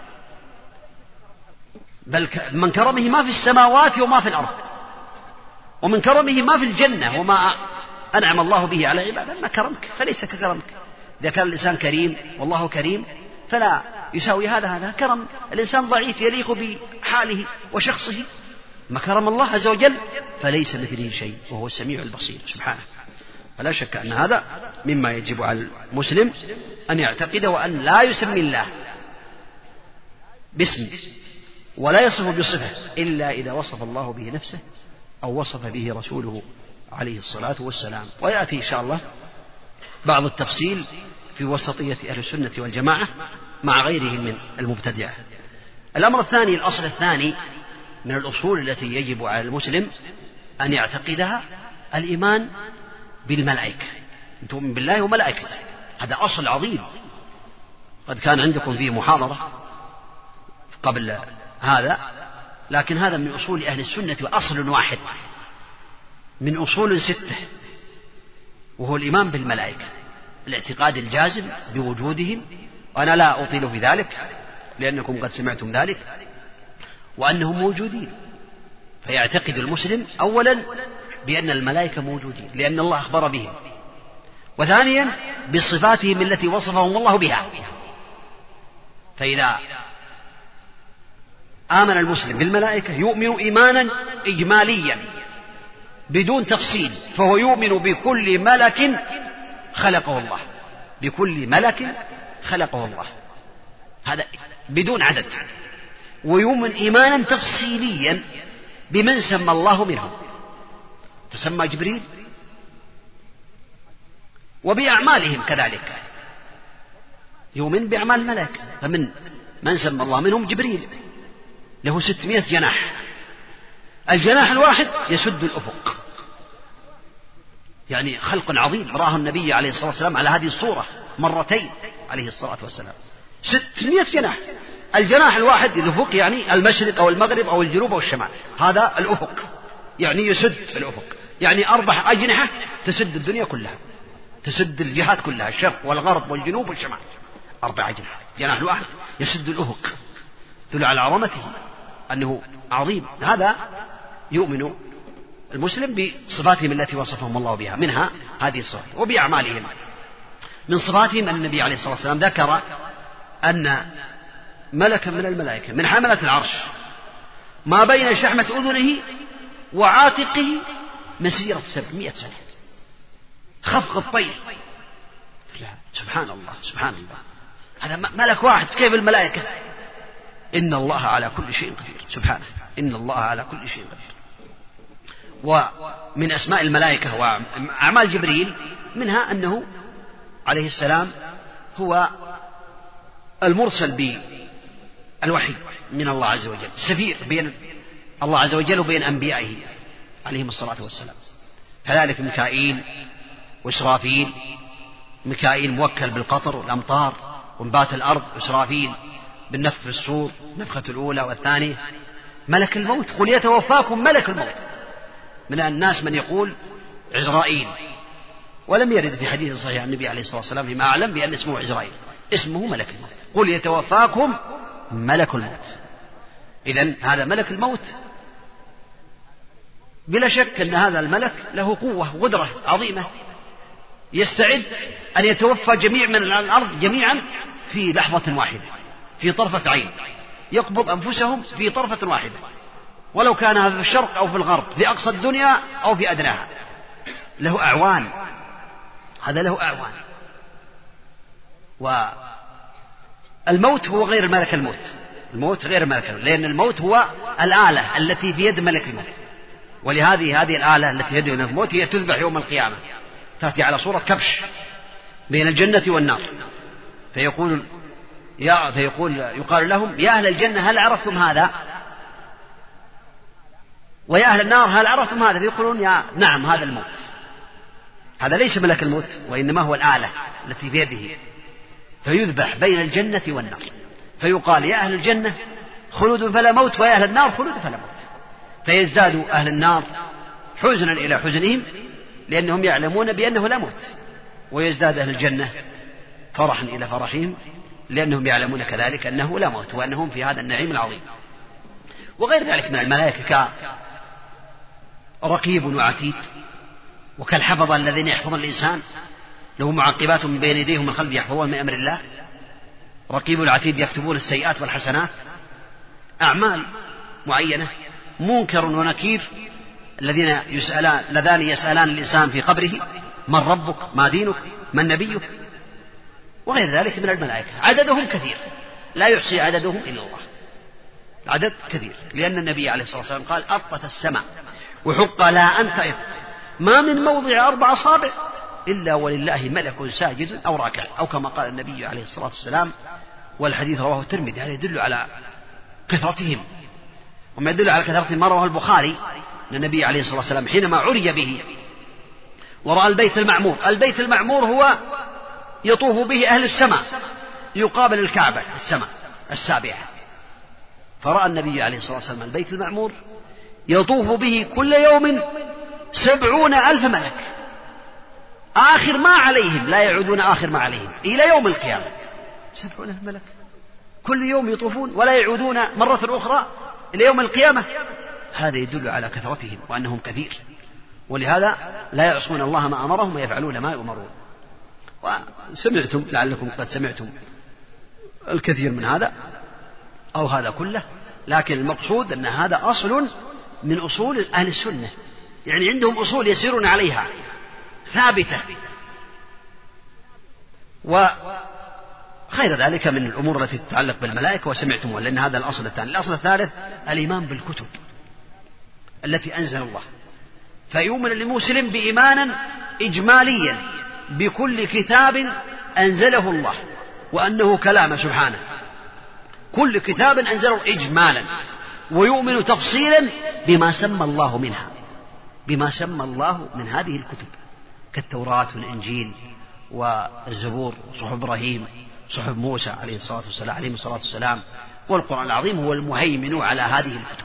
بل من كرمه ما في السماوات وما في الأرض، ومن كرمه ما في الجنة وما أنعم الله به على عباده. ما كرمك فليس ككرمك. إذا كان الإنسان كريم والله كريم فلا يساوي هذا كرم الإنسان ضعيف يليق بحاله وشخصه. ما كرم الله عز وجل فليس مثله شيء وهو السميع البصير سبحانه. فلا شك أن هذا مما يجب على المسلم أن يعتقد، وأن لا يسمي الله باسم ولا يصف بصفة إلا إذا وصف الله به نفسه أو وصف به رسوله عليه الصلاة والسلام. ويأتي إن شاء الله بعض التفصيل في وسطية أهل السنة والجماعة مع غيرهم من المبتدعة. الأمر الثاني، الأصل الثاني من الأصول التي يجب على المسلم أن يعتقدها، الإيمان بالملائكة، تؤمن بالله وملائكته هذا أصل عظيم. قد كان عندكم فيه محاضرة قبل هذا، لكن هذا من أصول أهل السنة وأصل واحد من أصول 6، وهو الإيمان بالملائكة، الاعتقاد الجازم بوجودهم، وأنا لا أطيل في ذلك لأنكم قد سمعتم ذلك، وأنهم موجودين. فيعتقد المسلم أولا بأن الملائكة موجودين لأن الله أخبر بهم، وثانيا بصفاتهم التي وصفهم الله بها. فإذا آمن المسلم بالملائكة يؤمن إيمانا إجماليا بدون تفصيل، فهو يؤمن بكل ملك خلقه الله، بكل ملك خلقه الله، هذا بدون عدد. ويؤمن إيمانا تفصيليا بمن سمى الله منهم، فسمى جبريل، وبأعمالهم كذلك يؤمن بأعمال الملائكة. فمن سمى الله منهم جبريل له 600 جناح، الجناح الواحد يسد الأفق، يعني خلق عظيم. رآه النبي عليه الصلاة والسلام على هذه الصورة مرتين عليه الصلاة والسلام، 600 جناح. الجناح الواحد الأفق يعني المشرق أو المغرب أو الجنوب أو الشمال، هذا الأفق يعني يسد الأفق، يعني 4 أجنحة تسد الدنيا كلها، تسد الجهات كلها، الشرق والغرب والجنوب والشمال، 4 أجنحة. جناح الواحد يسد الأفق، تدل على عظمته أنه عظيم. هذا يؤمن المسلم بصفاتهم التي وصفهم الله بها، منها هذه الصفات، وبأعمالهم. من صفاتهم أن النبي عليه الصلاة والسلام ذكر أن ملكا من الملائكة من حملة العرش ما بين شحمة أذنه وعاتقه مسيرة 700 سنة، خفق الطير. لا، سبحان الله سبحان الله، هذا ملك واحد، كيف الملائكة؟ إن الله على كل شيء قدير، سبحانه، إن الله على كل شيء قدير. ومن أسماء الملائكة وأعمال جبريل منها أنه عليه السلام هو المرسل بالوحي من الله عز وجل، السفير بين الله عز وجل وبين أنبيائه عليهم الصلاة والسلام. كذلك ميكائيل وإسرافيل، ميكائيل موكل بالقطر والأمطار وانبات الأرض، وإسرافيل بالنفخ في الصور، النفخة الأولى والثانية. ملك الموت، قل يتوفاكم ملك الموت. من الناس من يقول عزرائيل، ولم يرد في حديث صحيح عن النبي عليه الصلاة والسلام فيما أعلم بأن اسمه عزرائيل، اسمه ملك الموت. قل يتوفاكم ملك الموت. إذن هذا ملك الموت، بلا شك أن هذا الملك له قوة وقدرة عظيمة، يستعد أن يتوفى جميع من الأرض جميعا في لحظة واحدة، في طرفة عين، يقبض أنفسهم في طرفة واحدة، ولو كان هذا في الشرق أو في الغرب، في أقصى الدنيا أو في أدناها. له أعوان، هذا له أعوان. والموت هو غير ملك الموت، الموت غير ملك الموت، لأن الموت هو الآلة التي في يد ملك الموت، ولهذه الآلة التي في يد ملك الموت هي تذبح يوم القيامة، تأتي على صورة كبش بين الجنة والنار، يقال لهم يا أهل الجنة هل عرفتم هذا؟ ويا أهل النار هل عرفتم هذا؟ فيقولون نعم هذا الموت. هذا ليس ملك الموت، وإنما هو الآلة التي في يده، فيذبح بين الجنة والنار، فيقال يا أهل الجنة خلود فلا موت، ويا أهل النار خلود فلا موت. فيزداد أهل النار حزنا إلى حزنهم لأنهم يعلمون بأنه لا موت، ويزداد أهل الجنة فرحا إلى فرحهم لأنهم يعلمون كذلك أنه لا موت، وأنهم في هذا النعيم العظيم. وغير ذلك من الملائكة كرقيب وعتيد، وكالحفظة الذين يحفظون الإنسان، له معقبات من بين يديه ومن خلفه يحفظون من أمر الله. رقيب العتيد يكتبون السيئات والحسنات، أعمال معينة. منكر ونكير اللذان يسألان الإنسان في قبره من ربك ما دينك من نبيك، وغير ذلك من الملائكة. عددهم كثير لا يحصي عددهم إلا الله، عدد كثير، لأن النبي عليه الصلاة والسلام قال أطت السماء وحق لا أن تئط ما من موضع 4 أصابع إلا ولله ملك ساجد أو راكع، أو كما قال النبي عليه الصلاة والسلام، والحديث رواه الترمذي. هذا يدل على كثرتهم، وما يدل على كثرتهم ما رواه البخاري أن النبي عليه الصلاة والسلام حينما عري به ورأى البيت المعمور، البيت المعمور هو يطوف به أهل السماء يقابل الكعبة السماء السابعة. فرأى النبي عليه الصلاة والسلام البيت المعمور يطوف به كل يوم 70,000 ملك، آخر ما عليهم لا يعودون آخر ما عليهم إلى يوم القيامة. 70,000 ملك كل يوم يطوفون ولا يعودون مرة أخرى إلى يوم القيامة. هذا يدل على كثرتهم وأنهم كثير، ولهذا لا يعصون الله ما أمرهم ويفعلون ما يؤمرون. وسمعتم لعلكم قد سمعتم الكثير من هذا أو هذا كله، لكن المقصود أن هذا أصل من أصول أهل السنة، يعني عندهم أصول يسيرون عليها ثابتة. وخير ذلك من الأمور التي تتعلق بالملائكة وسمعتم، لأن هذا الأصل الثاني. الأصل الثالث الإيمان بالكتب التي أنزل الله، فيؤمن المسلم بإيمانا إجماليا بكل كتاب أنزله الله وأنه كلامه سبحانه، كل كتاب أنزله إجمالا، ويؤمن تفصيلا بما سمى الله منها، بما سمى الله من هذه الكتب كالتوراة والإنجيل والزبور وصحف إبراهيم صحف موسى عليه الصلاة والسلام، والقرآن العظيم هو المهيمن على هذه الكتب.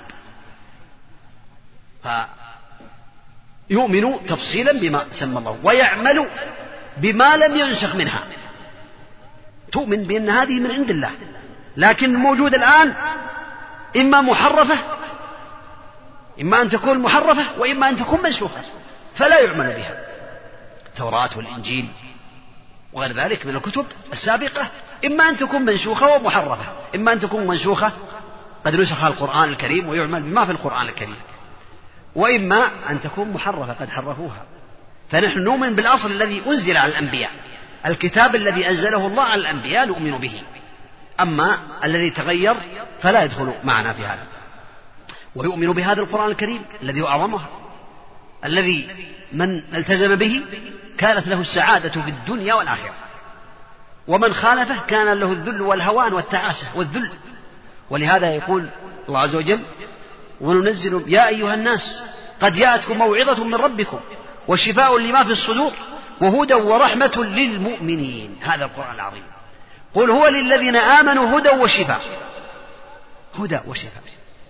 فيؤمن تفصيلا بما سمى الله ويعمل بما لم ينسخ منها. تؤمن بأن هذه من عند الله، لكن موجود الآن إما محرفة، إما أن تكون محرفة وإما أن تكون منسوخة، فلا يعمل بها. التوراة والإنجيل وغير ذلك من الكتب السابقة إما أن تكون منسوخة ومحرفة، إما أن تكون منسوخة قد نسخ القرآن الكريم ويعمل بما في القرآن الكريم، وإما أن تكون محرفة قد حرفوها. فنحن نؤمن بالأصل الذي أنزل على الأنبياء، الكتاب الذي أنزله الله على الأنبياء نؤمن به، أما الذي تغير فلا يدخل معنا في هذا. ويؤمن بهذا القرآن الكريم الذي هو أعظمها، الذي من التزم به كانت له السعادة في الدنيا والآخرة، ومن خالفه كان له الذل والهوان والتعاسة والذل. ولهذا يقول الله عز وجل: وننزل يا أيها الناس قد جاءتكم موعظة من ربكم وشفاء لما في الصدور وهدى ورحمة للمؤمنين. هذا القرآن العظيم. قل هو للذين آمنوا هدى وشفاء، هدى وشفاء.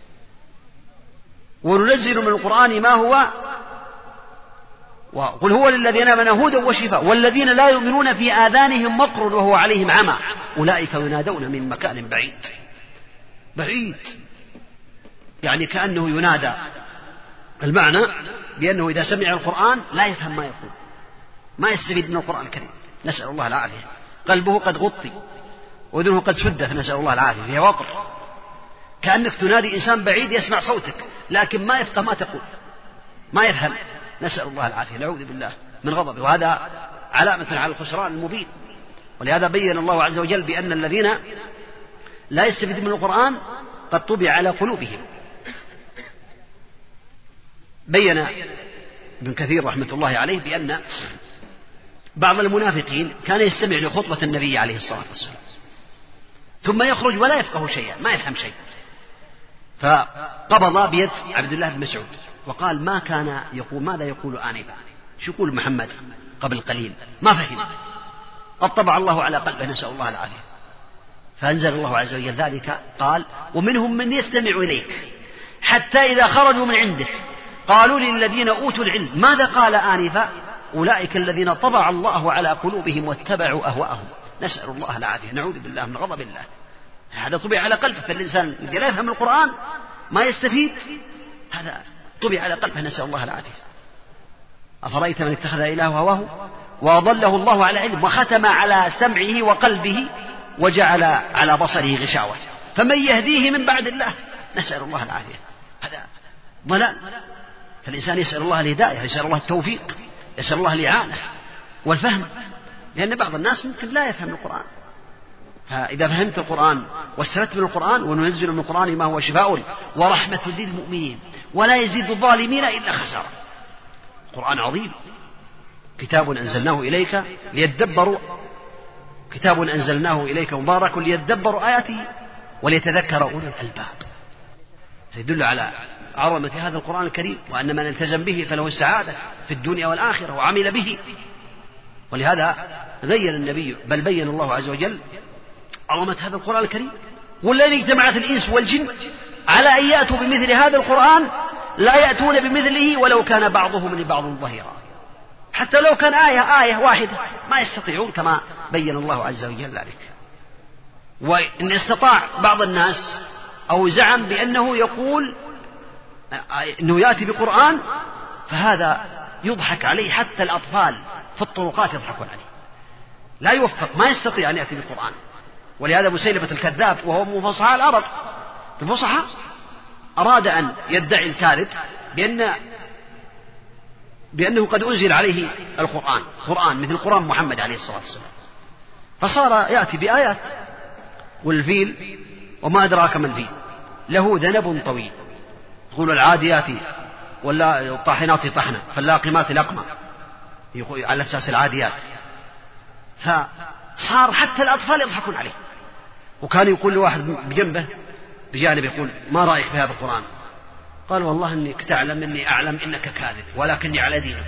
وننزل من القرآن ما هو، وقل هو للذين آمنوا هدى وشفاء والذين لا يؤمنون في آذانهم وقر وهو عليهم عمى أولئك ينادون من مكان بعيد. بعيد يعني كأنه ينادى، المعنى بأنه إذا سمع القرآن لا يفهم ما يقول، ما يستفيد من القرآن الكريم، نسأل الله العافية. قلبه قد غطي وأذنه قد سدت، نسأل الله العافية، فيها وقر. كأنك تنادي إنسان بعيد يسمع صوتك لكن ما يفقه ما تقول، ما يفهم، نسأل الله العافية، نعوذ بالله من غضبه، وهذا علامة على الخسران المبين. ولهذا بين الله عز وجل بأن الذين لا يستفيدون من القرآن قد طبع على قلوبهم. بين ابن كثير رحمة الله عليه بأن بعض المنافقين كان يستمع لخطبة النبي عليه الصلاة والسلام ثم يخرج ولا يفقه شيئا، ما يفهم شيء، فقبض بيد عبد الله بن مسعود وقال: ما كان يقول، ماذا يقول آنفا؟ شو يقول محمد قبل قليل؟ ما فهم، قد طبع الله على قلبه، نسأل الله العافية. فأنزل الله عز وجل ذلك، قال: ومنهم من يستمع إليك حتى إذا خرجوا من عندك قالوا للذين أوتوا العلم ماذا قال آنفا؟ أولئك الذين طبع الله على قلوبهم واتبعوا أهواءهم، نسأل الله العافية، نعوذ بالله من غضب الله. هذا طبع على قلبه، فالإنسان الذي لا يفهم القرآن ما يستفيد، هذا طبع على قلبه، نسأل الله العافية. أفرأيت من اتخذ إله هواه وأضله الله على علم وختم على سمعه وقلبه وجعل على بصره غشاوة فمن يهديه من بعد الله، نسأل الله العافية. هذا ضلال. فالإنسان يسأل الله الهداية، يسأل الله التوفيق، يسأل الله الإعانة والفهم، لأن بعض الناس ممكن لا يفهم القرآن. فإذا فهمت القرآن واستفدت من القرآن: وننزل من القرآن ما هو شفاء ورحمة للمؤمنين ولا يزيد الظالمين إلا خسارة. القرآن عظيم، كتاب أنزلناه إليك ليدبروا، كتاب أنزلناه إليك مبارك ليدبروا آياته وليتذكر أولو الألباب. يدل على عظمة هذا القرآن الكريم، وأن من التزم به فله السعادة في الدنيا والآخرة وعمل به ولهذا بين النبي بل بين الله عز وجل عظمة هذا القرآن الكريم، والذي اجتمعت الإنس والجن على أن يأتوا بمثل هذا القرآن لا يأتون بمثله ولو كان بعضهم لبعض ظهيرا، حتى لو كان آية واحدة ما يستطيعون، كما بين الله عز وجل ذلك. وإن استطاع بعض الناس أو زعم بأنه يقول أنه يأتي بقرآن، فهذا يضحك عليه، حتى الأطفال في الطرقات يضحكون عليه، لا يوفق، ما يستطيع أن يأتي بالقرآن. ولهذا مسيلمة الكذاب وهو من فصحاء العرب، الفصحاء، أراد أن يدعي الكاذب بأنه قد أنزل عليه قرآن مثل قرآن محمد عليه الصلاة والسلام، فصار يأتي بآيات، والفيل وما أدراك ما الفيل له ذنب طويل، يقول العاديات ولا الطاحنات طحنا فاللاقمات لقمة، على أساس العاديات. فصار حتى الأطفال يضحكون عليه. وكان يقول لواحد بجنبه بجانب يقول ما رأيك في هذا القرآن؟ قال والله إنك تعلم إني أعلم إنك كاذب ولكني على دينك.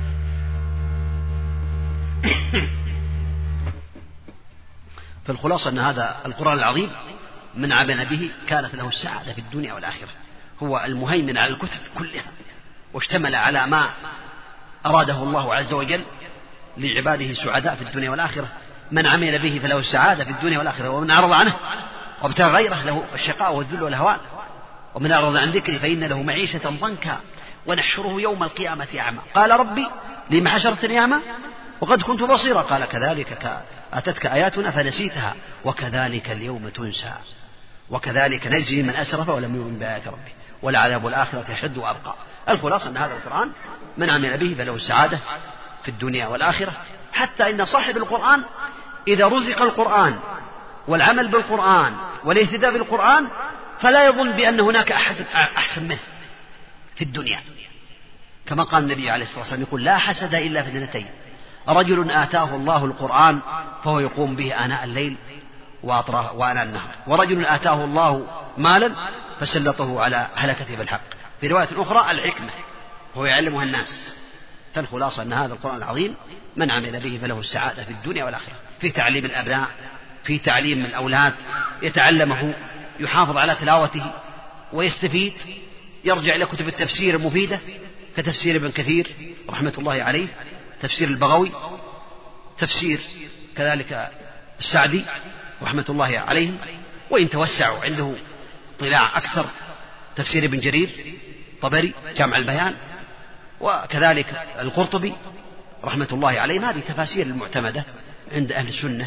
فالخلاصة أن هذا القرآن العظيم من عمل به كانت له السعادة في الدنيا والآخرة، هو المهيمن على الكتب كلها، واشتمل على ما أراده الله عز وجل لعباده سعداء في الدنيا والآخرة. من عمل به فله السعادة في الدنيا والآخرة، ومن أعرض عنه وابتغى غيره له الشقاء والذل والهوان. ومن أعرض عن ذكري فإن له معيشة ضنكا ونحشره يوم القيامة أعمى. قال ربي لم حشرتني أعمى وقد كنت بصيرا. قال كذلك أتتك آياتنا فنسيتها وكذلك اليوم تنسى وكذلك نجزي من أسرف ولم يؤمن بآيات ربه ولعذاب الآخرة أشد وأبقى. الخلاصة أن هذا القرآن من عمل به فله السعادة في الدنيا والآخرة، حتى إن صاحب القرآن إذا رزق القرآن والعمل بالقرآن والاهتداء بالقرآن فلا يظن بأن هناك أحد أحسن منه في الدنيا، كما قال النبي عليه الصلاة والسلام يقول لا حسد إلا في اثنتين: رجل آتاه الله القرآن فهو يقوم به آناء الليل وآناء النهار، ورجل آتاه الله مالا فسلطه على هلكته بالحق. في رواية أخرى الحكمة هو يعلمها الناس. فالخلاصة أن هذا القرآن العظيم من عمل به فله السعادة في الدنيا والآخرة، في تعليم الأبناء، في تعليم الأولاد، يتعلمه، يحافظ على تلاوته ويستفيد، يرجع إلى كتب التفسير المفيدة كتفسير ابن كثير رحمة الله عليه، تفسير البغوي، تفسير كذلك السعدي رحمة الله عليهم، وإن توسعوا عنده طلاع أكثر تفسير ابن جرير طبري جامع البيان، وكذلك القرطبي رحمة الله عليه. هذه تفاسير المعتمدة عند أهل السنة.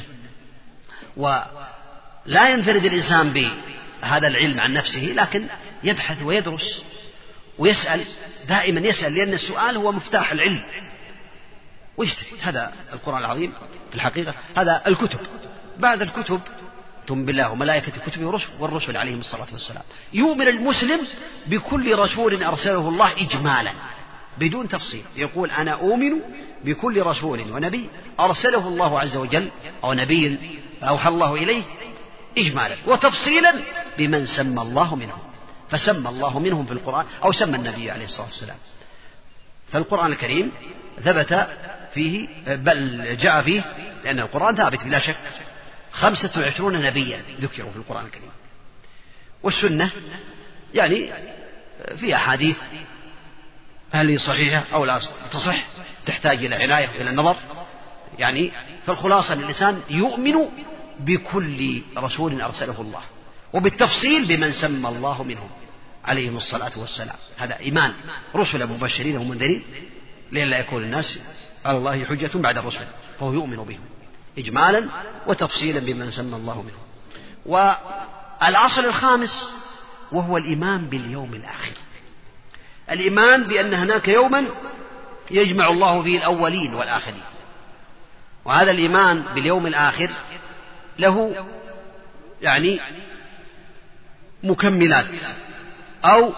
ولا ينفرد الإنسان بهذا العلم عن نفسه، لكن يبحث ويدرس ويسأل، دائما يسأل، لأن السؤال هو مفتاح العلم ويستفيد. هذا القرآن العظيم في الحقيقة هذا الكتب. بعد الكتب تؤمن بالله وملائكته كتبه والرسل عليهم الصلاة والسلام. يؤمن المسلم بكل رسول أرسله الله إجمالا بدون تفصيل، يقول أنا أؤمن بكل رسول ونبي أرسله الله عز وجل أو نبي أوحى الله إليه إجمالا، وتفصيلا بمن سمى الله منهم، فسمى الله منهم في القرآن أو سمى النبي عليه الصلاة والسلام. فالقرآن الكريم ثبت فيه، بل جاء فيه، لأن القرآن ثابت بلا شك 25 نبيا ذكروا في القرآن الكريم. والسنة يعني في أحاديث هل صحيحة أو لا تصح، تحتاج إلى عناية وإلى النظر يعني. فالخلاصة الإنسان يؤمن بكل رسول أرسله الله، وبالتفصيل بمن سمى الله منهم عليهم الصلاة والسلام. هذا إيمان رسل مبشرين ومنذرين لئلا يكون الناس على الله حجة بعد الرسل، فهو يؤمن بهم إجمالا وتفصيلا بمن سمى الله منهم. والأصل الخامس وهو الإيمان باليوم الآخر، الإيمان بأن هناك يوما يجمع الله فيه الأولين والآخرين. وهذا الإيمان باليوم الآخر له يعني مكملات، أو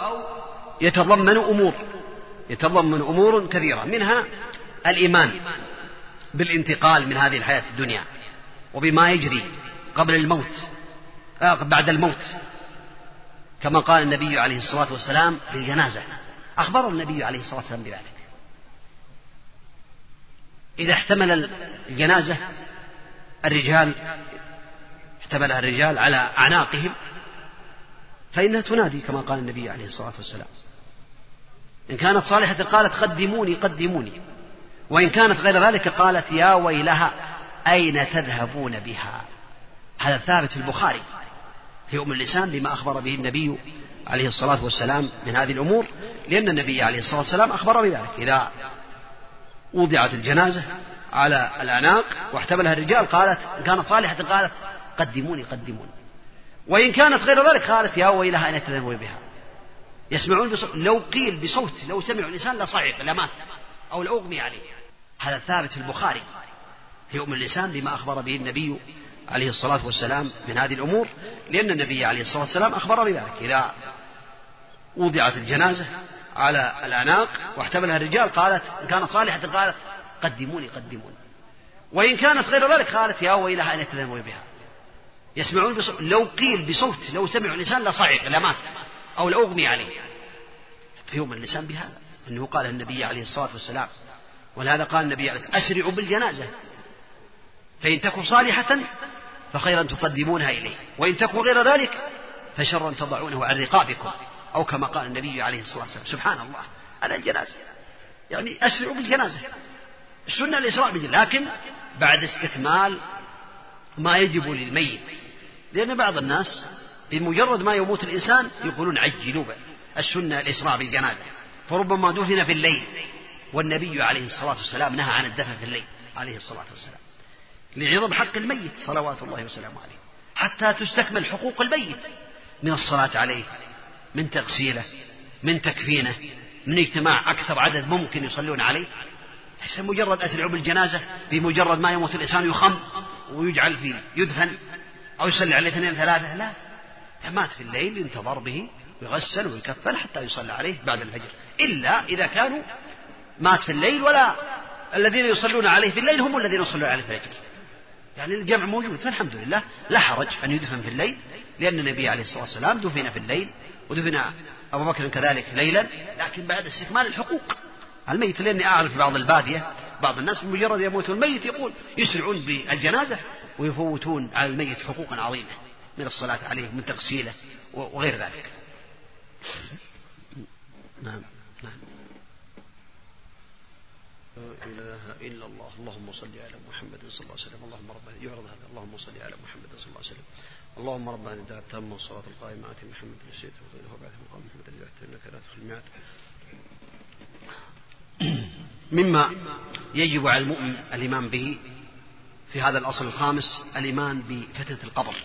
يتضمن أمور كثيرة، منها الإيمان بالانتقال من هذه الحياة الدنيا وبما يجري قبل الموت بعد الموت، كما قال النبي عليه الصلاة والسلام في الجنازة، أخبر النبي عليه الصلاة والسلام بذلك. إذا احتمل الجنازة الرجال احتملها الرجال على أعناقهم فإنها تنادي كما قال النبي عليه الصلاة والسلام. إن كانت صالحة قالت قدموني قدموني، وإن كانت غير ذلك قالت يا ويلها أين تذهبون بها. هذا ثابت في البخاري في أم اللسان بما أخبر به النبي عليه الصلاة والسلام من هذه الأمور، لأن النبي عليه الصلاة والسلام أخبر بذلك. إذا وضعت الجنازة على الأعناق واحتملها الرجال قالت إن كانت صالحة قالت قدموني قدموني، وإن كانت غير ذلك قالت يا ويلها أين تذهبون بها. يسمعون لو قيل بصوت لو سمعوا الإنسان لصعق لمات أو لأغمي عليه. هذا ثابت في البخاري في أم اللسان بما أخبر به النبي عليه الصلاة والسلام من هذه الأمور، لأن النبي عليه الصلاة والسلام أخبر بذلك. إذا وضعت الجنازة على الأعناق واحتملها الرجال قالت إن كانت صالحة قالت قدموني قدموني، وإن كانت غير ذلك قالت يا ويلها أين تذهبون بها. يسمعون لو قيل بصوت لو سمعوا الإنسان لصعق لمات أو لأغمي عليه. في يوم اللسان بهذا أنه قال النبي عليه الصلاة والسلام، ولهذا قال النبي عليه الصلاة والسلام أسرعوا بالجنازة فإن تكن صالحة فخيرا تقدمونها إليه، وإن تكن غير ذلك فشرا تضعونه عن رقابكم، أو كما قال النبي عليه الصلاة والسلام. سبحان الله على الجنازة، يعني أسرعوا بالجنازة. السنة الإسراع بالجنازة لكن بعد استكمال ما يجب للميت، لأن بعض الناس بمجرد ما يموت الإنسان يقولون عجلوا. السنة الإسراع بالجنازة، فربما دفن في الليل، والنبي عليه الصلاة والسلام نهى عن الدفن في الليل عليه الصلاة والسلام لعظم حق الميت صلوات الله وسلامه عليه، حتى تستكمل حقوق الميت من الصلاة عليه، من تغسيله، من تكفينه، من اجتماع أكثر عدد ممكن يصلون عليه. ليس مجرد أسرعوا بالجنازة بمجرد ما يموت الإنسان يخم ويجعل فيه يدفن أو يصلي عليه 2 3. لا، مات في الليل ينتظر به يغسل ويكفن حتى يصلى عليه بعد الفجر، إلا إذا كانوا مات في الليل ولا الذين يصلون عليه في الليل هم الذين يصلون عليه في الفجر، يعني الجمع موجود، فالحمد لله لا حرج أن يدفن في الليل، لأن النبي عليه الصلاة والسلام دفن في الليل، ودفن أبو بكر كذلك ليلا، لكن بعد استكمال الحقوق الميت. لأني أعرف في بعض البادية بعض الناس بمجرد يموت الميت يقول يسرعون بالجنازة ويفوتون على الميت حقوقا عظيمة من الصلاة عليه من تغسيله وغير ذلك. نعم نعم. لا إله إلا الله. اللهم صل على محمد صلى الله عليه وسلم. اللهم رب يعرض هذا. اللهم صل على محمد صلى الله عليه وسلم. اللهم رب هذه الدعوة التامة والصلاة القائمة آت محمد السيد وغيره وبعث مقام محمد الذي وعدته إنك لا تخلف الميعاد. مما يجب على المؤمن الإيمان به في هذا الأصل الخامس الإيمان بفتنة القبر.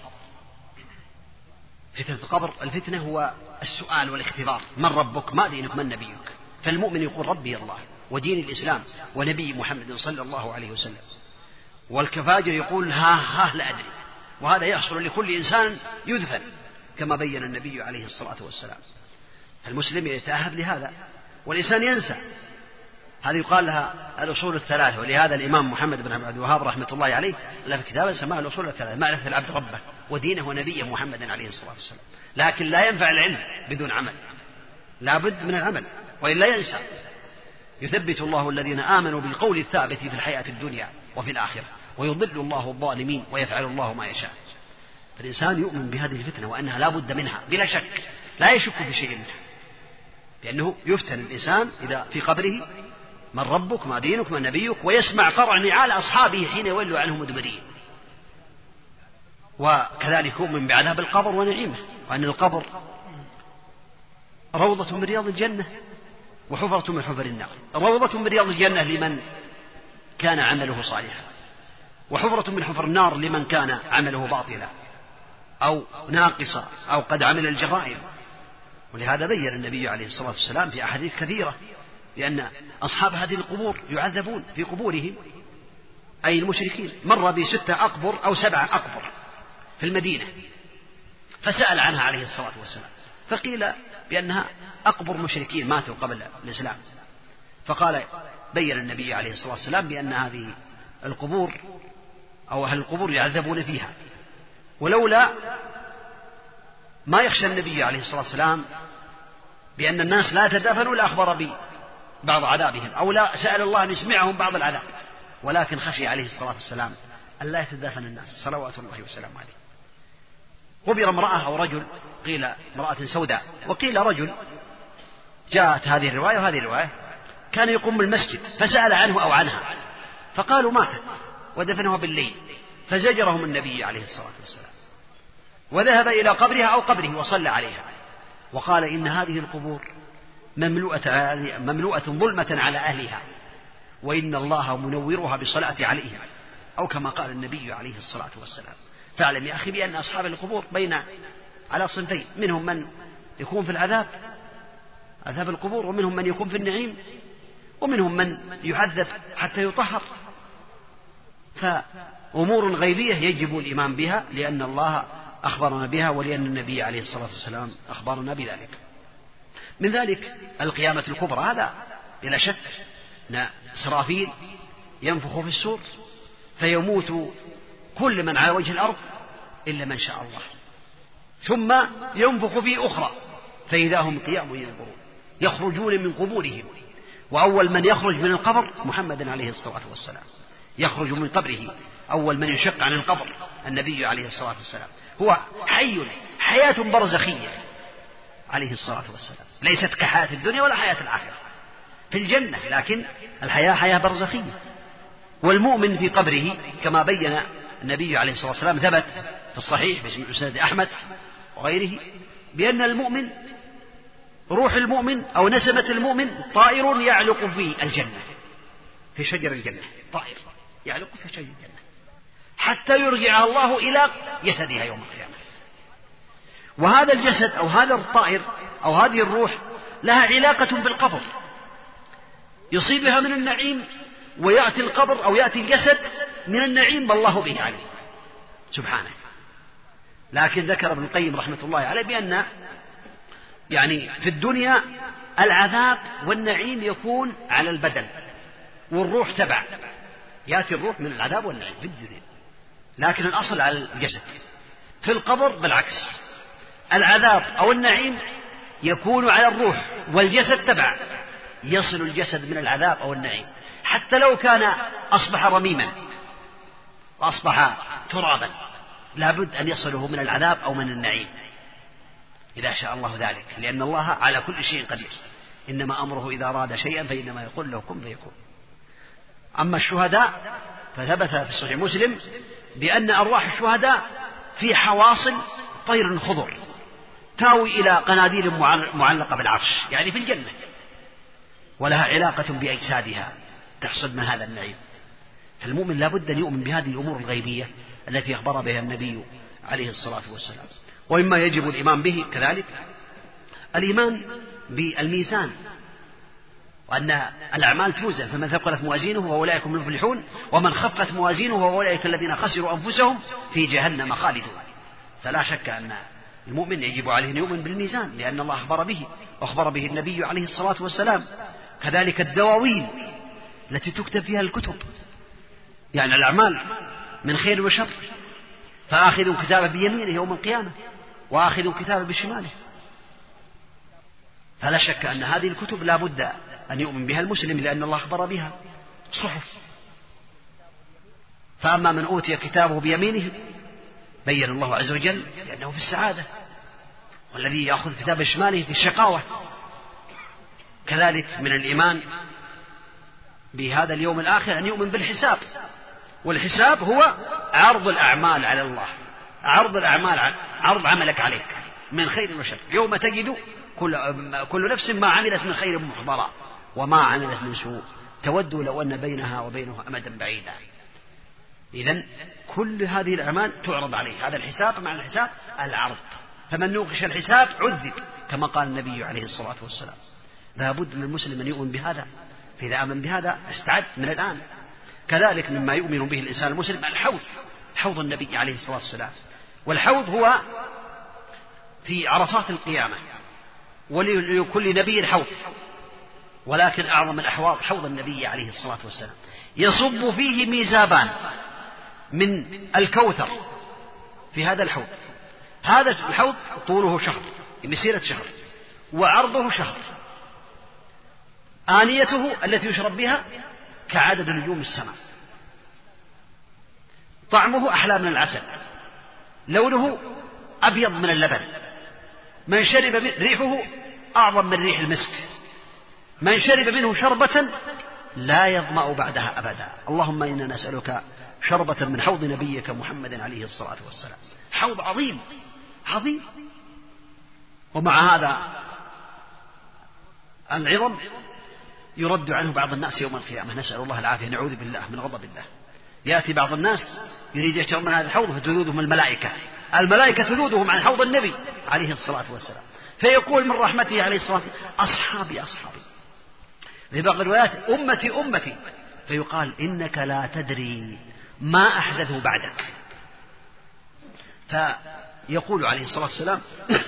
فتنة القبر، الفتنة هو السؤال والاختبار، من ربك ما دينك من نبيك. فالمؤمن يقول ربي الله ودين الإسلام ونبي محمد صلى الله عليه وسلم، والكفاجر يقول ها لا أدري. وهذا يحصل لكل إنسان يدفن كما بين النبي عليه الصلاة والسلام. المسلم يتأهب لهذا، والإنسان ينسى. هذه يقال لها الأصول الثلاثة، ولهذا الإمام محمد بن عبد الوهاب رحمة الله عليه له في كتابه سماها الأصول الثلاثة: معرفة العبد ربه ودينه ونبيه محمد عليه الصلاة والسلام. لكن لا ينفع العلم بدون عمل، لا بد من العمل وإلا ينسى. يثبت الله الذين آمنوا بالقول الثابت في الحياة الدنيا وفي الآخرة، ويضل الله الظالمين ويفعل الله ما يشاء. فالإنسان يؤمن بهذه الفتنة وأنها لا بد منها بلا شك، لا يشك في شيء منها، لأنه يفتن الإنسان إذا في قبره من ربك ما دينك ما نبيك، ويسمع قرع نعال أصحابه حين يولوا عنهم مدبرين. وكذلك يؤمن بعذاب القبر ونعيمه، وأن القبر روضة من رياض الجنة وحفرة من حفر النار. روضة من رياض الجنة لمن كان عمله صالحا، وحفرة من حفر النار لمن كان عمله باطلا أو ناقصا أو قد عمل الجرائم. ولهذا بين النبي عليه الصلاة والسلام في أحاديث كثيرة لأن أصحاب هذه القبور يعذبون في قبورهم، أي المشركين. مر ب6 أقبر أو 7 أقبر في المدينة، فسأل عنها عليه الصلاة والسلام، فقيل بأنها أقبر مشركين ماتوا قبل الإسلام. فقال بين النبي عليه الصلاة والسلام بأن هذه القبور أو أهل القبور يعذبون فيها، ولولا ما يخشى النبي عليه الصلاة والسلام بأن الناس لا يتدافنوا لأخبر ببعض عذابهم، أو لا سأل الله أن يسمعهم بعض العذاب. ولكن خشي عليه الصلاة والسلام أن لا يتدافن الناس صلوات الله وسلامه عليه. قبر امرأة أو رجل، قيل امرأة سوداء وقيل رجل، جاءت هذه الرواية وهذه الرواية، كان يقوم بالمسجد فسأل عنه أو عنها فقالوا ماتت ودفنوها بالليل، فزجرهم النبي عليه الصلاة والسلام وذهب إلى قبرها أو قبره وصلى عليها وقال إن هذه القبور مملوءة ظلمة على أهلها وإن الله منورها بالصلاة عليها، أو كما قال النبي عليه الصلاة والسلام. فاعلم يا أخي بأن أصحاب القبور على صنفين، منهم من يكون في العذاب عذاب القبور، ومنهم من يكون في النعيم، ومنهم من يعذب حتى يطهر. فأمور غيبية يجب الإيمان بها لأن الله أخبرنا بها ولأن النبي عليه الصلاة والسلام أخبرنا بذلك. من ذلك القيامة الكبرى، هذا بلا شك إسرافيل ينفخ في السور فيموت كل من على وجه الأرض إلا من شاء الله، ثم ينفخ في أخرى فإذا هم قيام ينظرون يخرجون من قبورهم. وأول من يخرج من القبر محمد عليه الصلاة والسلام، يخرج من قبره أول من ينشق عن القبر النبي عليه الصلاة والسلام، هو حي حياة برزخية عليه الصلاة والسلام، ليست كحياة الدنيا ولا حياة الآخرة في الجنة، لكن الحياة حياة برزخية. والمؤمن في قبره كما بين النبي عليه الصلاة والسلام، ثبت في الصحيح في مسند أحمد وغيره بأن المؤمن روح المؤمن أو نسمة المؤمن طائر يعلق في الجنة، في شجر الجنة، طائر يعلق في شجر الجنة حتى يرجع الله إلى جسدها يوم القيامة. وهذا الجسد أو هذا الطائر أو هذه الروح لها علاقة بالقبر، يصيبها من النعيم ويأتي القبر أو يأتي الجسد من النعيم ما الله به عليه سبحانه. لكن ذكر ابن القيم رحمة الله عليه بأن في الدنيا العذاب والنعيم يكون على البدن والروح تبع، يأتي الروح من العذاب والنعيم في الدنيا، لكن الأصل على الجسد. في القبر بالعكس، العذاب أو النعيم يكون على الروح والجسد تبع، يصل الجسد من العذاب أو النعيم حتى لو كان أصبح رميما وأصبح ترابا لابد أن يصله من العذاب أو من النعيم إذا شاء الله ذلك، لأن الله على كل شيء قدير، إنما أمره إذا أراد شيئا فإنما يقول له كن فيكون. أما الشهداء فثبت في صحيح مسلم بأن أرواح الشهداء في حواصل طير خضر تاوي إلى قناديل معلقة بالعرش، يعني في الجنة، ولها علاقة بأجسادها تحصل من هذا النعيم. فالمؤمن لا بد أن يؤمن بهذه الأمور الغيبية التي أخبر بها النبي عليه الصلاة والسلام. ومما يجب الإيمان به كذلك الإيمان بالميزان، وأن الأعمال توزن، فمن ثقلت موازينه فأولئك هم المفلحون ومن خفت موازينه فأولئك الذين خسروا أنفسهم في جهنم خالدون. فلا شك أن المؤمن يجب عليه أن يؤمن بالميزان لأن الله أخبر به وأخبر به النبي عليه الصلاة والسلام. كذلك الدواوين التي تكتب فيها الكتب، يعني الأعمال من خير وشر، فآخذ كتابه بيمينه يوم القيامة وآخذ كتابه بشماله. فلا شك أن هذه الكتب لا بد أن يؤمن بها المسلم لأن الله أخبر بها صحف. فأما من أوتي كتابه بيمينه بين الله عز وجل لأنه في السعادة، والذي يأخذ كتاب شماله في الشقاوة. كذلك من الإيمان بهذا اليوم الآخر أن يؤمن بالحساب، والحساب هو عرض الأعمال على الله، عرض الأعمال، عرض عملك عليك من خير وشر، يوم تجد كل نفس ما عملت من خير محضرا وما عملت من سوء تود لو أن بينها وبينه أمدا بعيدا. إذن كل هذه الأعمال تعرض عليه. هذا الحساب مع الحساب العرض، فمن نوقش الحساب عذب كما قال النبي عليه الصلاة والسلام. لا بد للمسلم أن يؤمن بهذا، فإذا آمن بهذا استعد من الآن. كذلك مما يؤمن به الإنسان المسلم الحوض، حوض النبي عليه الصلاة والسلام. والحوض هو في عرصات القيامة، ولكل نبي حوض، ولكن أعظم الأحواض حوض النبي عليه الصلاة والسلام، يصب فيه ميزابان من الكوثر في هذا الحوض. هذا الحوض طوله شهر، مسيرة شهر، وعرضه شهر. آنيته التي يشرب بها كعدد نجوم السماء، طعمه أحلى من العسل، لونه أبيض من اللبن، من شرب منه ريحه أعظم من ريح المسك، من شرب منه شربة لا يظمأ بعدها أبدا. اللهم إنا نسألك شربة من حوض نبيك محمد عليه الصلاة والسلام. حوض عظيم عظيم، ومع هذا العظم يرد عنه بعض الناس يوم القيامة، نسأل الله العافية، نعوذ بالله من غضب الله. يأتي بعض الناس يريد يشرب من هذا الحوض فتذودهم الملائكة تذودهم عن حوض النبي عليه الصلاة والسلام، فيقول من رحمته عليه الصلاة والسلام أصحابي أصحابي، في بعض الروايات أمتي أمتي، فيقال إنك لا تدري ما أحدثه بعدك. فيقول عليه الصلاة والسلام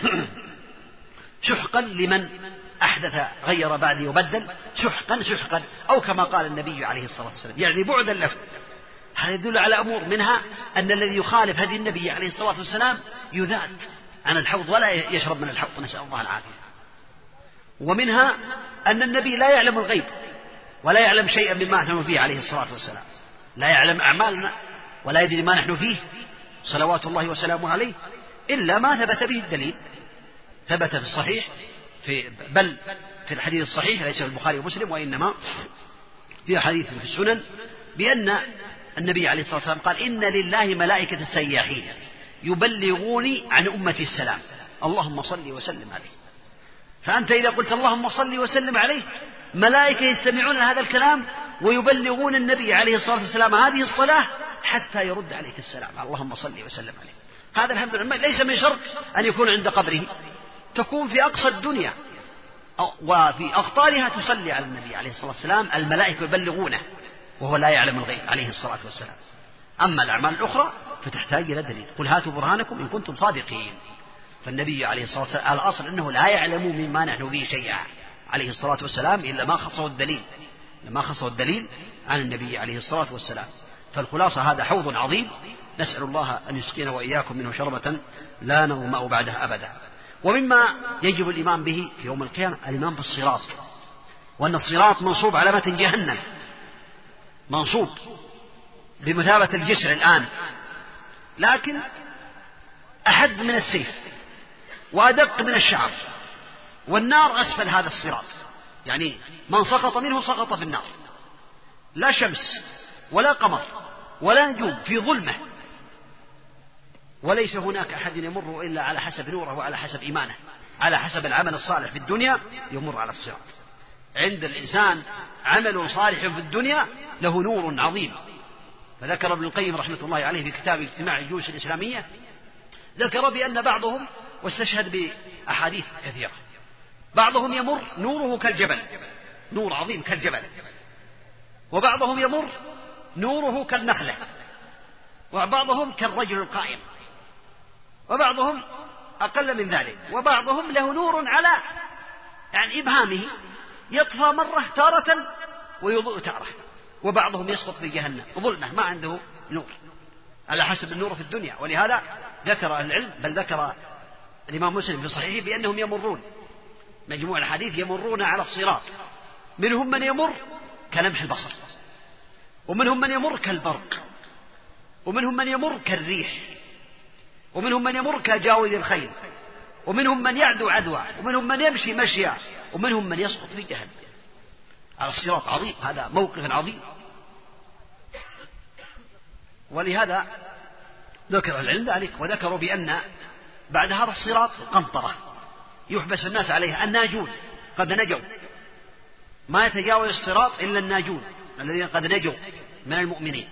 شحقا لمن أحدث غير بعدي وبدل، شحقا شحقا، أو كما قال النبي عليه الصلاة والسلام، يعني بعدا له. هذا يدل على أمور، منها أن الذي يخالف هدي النبي عليه الصلاة والسلام يذاد عن الحوض ولا يشرب من الحوض، نسأل الله العافية. ومنها أن النبي لا يعلم الغيب ولا يعلم شيئا مما نحن فيه عليه الصلاة والسلام، لا يعلم أعمالنا ولا يدري ما نحن فيه صلوات الله وسلامه عليه إلا ما ثبت به الدليل، ثبت في الصحيح بل في الحديث الصحيح ليس في البخاري ومسلم، وإنما في حديث في السنن بأن النبي عليه الصلاة والسلام قال إن لله ملائكة سياحين يبلغوني عن أمتي السلام، اللهم صل وسلم عليه. فأنت إذا قلت اللهم صل وسلم عليه، ملائكة يستمعون هذا الكلام ويبلغون النبي عليه الصلاة والسلام هذه الصلاة حتى يرد عليك السلام، اللهم صل وسلم عليه. هذا الحمد لله ليس من شرط أن يكون عند قبره، تكون في أقصى الدنيا وفي أقطارها تصلي على النبي عليه الصلاة والسلام، الملائكة يبلغونه وهو لا يعلم الغيب عليه الصلاة والسلام. أما الأعمال الأخرى فتحتاج إلى دليل، قل هاتوا برهانكم إن كنتم صادقين. فالنبي عليه الصلاة والسلام الأصل أنه لا يعلم مما نحن به شيئا عليه الصلاة والسلام إلا ما خصه الدليل، لما خصه الدليل عن النبي عليه الصلاة والسلام. فالخلاصة هذا حوض عظيم، نسأل الله أن يسقينا وإياكم منه شربة لا نظمأ بعدها أبدا. ومما يجب الإيمان به في يوم القيامة الإيمان بالصراط، وأن الصراط منصوب على متن جهنم، منصوب بمثابة الجسر الآن، لكن أحد من السيف وأدق من الشعر، والنار أسفل هذا الصراط، يعني من سقط منه سقط في النار، لا شمس ولا قمر ولا نجوم، في ظلمة، وليس هناك أحد يمر إلا على حسب نوره وعلى حسب إيمانه، على حسب العمل الصالح في الدنيا يمر على الصراط. عند الإنسان عمل صالح في الدنيا له نور عظيم. فذكر ابن القيم رحمة الله عليه في كتاب اجتماع الجيوش الإسلامية، ذكر بأن بعضهم، واستشهد بأحاديث كثيرة، بعضهم يمر نوره كالجبل، نور عظيم كالجبل، وبعضهم يمر نوره كالنخلة، وبعضهم كالرجل القائم، وبعضهم أقل من ذلك، وبعضهم له نور على يعني إبهامه يطفى مرة تارة ويضوء تارة، وبعضهم يسقط في جهنم ظلمة ما عنده نور على حسب النور في الدنيا. ولهذا ذكر العلم، بل ذكر الإمام مسلم في صحيحه بأنهم يمرون، مجموع الحديث يمرون على الصراط، منهم من يمر كلمح البصر، ومنهم من يمر كالبرق، ومنهم من يمر كالريح، ومنهم من يمر كجاوز الخيل، ومنهم من يعدو عدوى، ومنهم من يمشي مشيا، ومنهم من يسقط في جهنم على الصراط. عظيم، هذا موقف عظيم. ولهذا ذكر العلم ذلك، وذكروا بأن بعد هذا الصراط قنطرة يحبس الناس عليها، الناجون قد نجوا، ما يتجاوز الصراط إلا الناجون الذين قد نجوا من المؤمنين.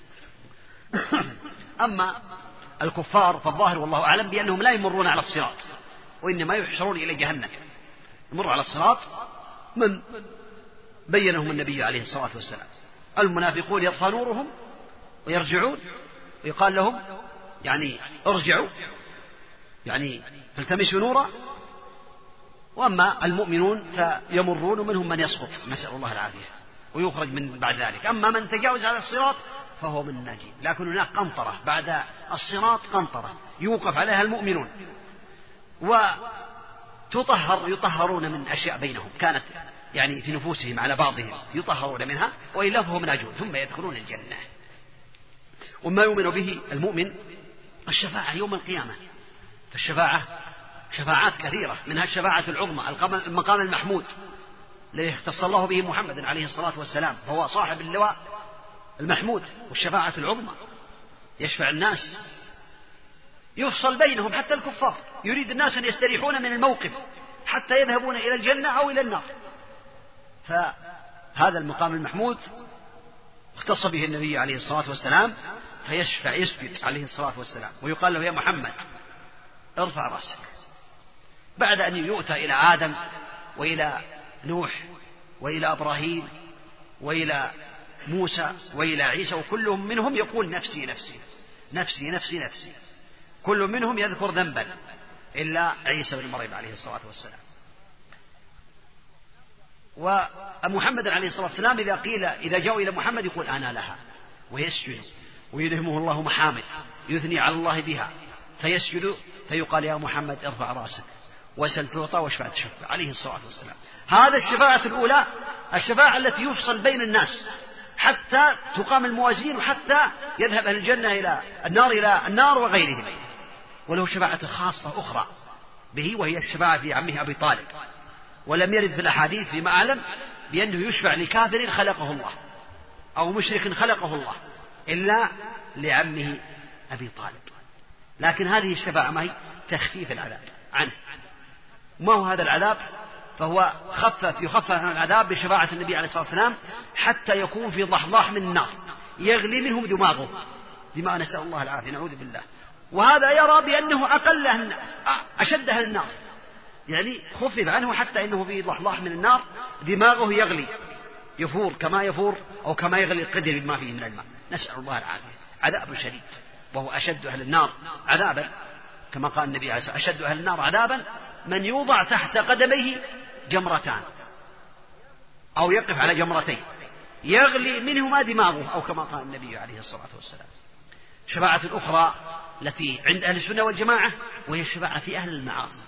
أما الكفار فالظاهر والله أعلم بأنهم لا يمرون على الصراط، وإنما يحشرون إلى جهنم. يمر على الصراط من بينهم النبي عليه الصلاة والسلام. المنافقون يطفى نورهم ويرجعون، ويقال لهم يعني ارجعوا، يعني فالتمسوا نورا. وأما المؤمنون فيمرون ومنهم من يسقط، نسأل الله العافية، ويخرج من بعد ذلك. أما من تجاوز هذا الصراط فهو من الناجين. لكن هناك قنطرة بعد الصراط، قنطرة يوقف عليها المؤمنون يطهرون من أشياء بينهم كانت يعني في نفوسهم على بعضهم، يطهرون منها، وإلا فهم ناجون ثم يدخلون الجنة. وما يؤمن به المؤمن الشفاعة يوم القيامة. فالشفاعة شفاعات كثيرة، منها الشفاعة العظمى المقام المحمود الذي اختص الله به محمد عليه الصلاة والسلام، فهو صاحب اللواء المحمود. والشفاعة العظمى يشفع الناس يفصل بينهم حتى الكفار، يريد الناس أن يستريحون من الموقف حتى يذهبون إلى الجنة أو إلى النار. فهذا المقام المحمود اختص به النبي عليه الصلاة والسلام، فيشفع يسجد عليه الصلاة والسلام ويقال له: يا محمد ارفع رأسك. بعد أن يؤتى إلى آدم وإلى نوح وإلى إبراهيم وإلى موسى وإلى عيسى، وكلهم منهم يقول: نفسي نفسي نفسي نفسي نفسي. كل منهم يذكر ذنبا إلا عيسى بن مريم عليه الصلاة والسلام. ومحمد عليه الصلاة والسلام إذا جاءوا إلى محمد يقول: أنا لها، ويسجد ويلهمه الله محامد يثني على الله بها، فيسجد فيقال: يا محمد ارفع رأسك وسل تعطى واشفع تشفع عليه الصلاة والسلام. هذا الشفاعة الأولى، الشفاعة التي يفصل بين الناس حتى تقام الموازين وحتى يذهب أهل الجنة إلى النار وغيرهم. وله شفاعة خاصة أخرى به، وهي الشفاعة في عمه أبي طالب. ولم يرد في الأحاديث فيما أعلم بأنه يشفع لكافر خلقه الله أو مشرك خلقه الله إلا لعمه أبي طالب. لكن هذه الشفاعة ما هي تخفيف العذاب عنه. ما هو هذا العذاب؟ فهو يخفف عن العذاب بشفاعة النبي عليه الصلاة والسلام حتى يكون في ضحضاح من النار يغلي منهم دماغه، نسأل الله العافية، نعوذ بالله. وهذا يرى بأنه أشد أهل النار، يعني خفف عنه حتى إنه في ضحضاح من النار دماغه يغلي، يفور كما يفور أو كما يغلي القدر بما فيه من الماء، نسأل الله العافية. عذاب شديد، وهو أشد أهل النار عذابا، كما قال النبي عليه الصلاة والسلام: أشد أهل النار عذابا من يوضع تحت قدميه جمرتان أو يقف على جمرتين يغلي منهما دماغه، أو كما قال النبي عليه الصلاة والسلام. شفاعة أخرى التي عند أهل السنة والجماعة، وهي الشفاعة في أهل المعاصي.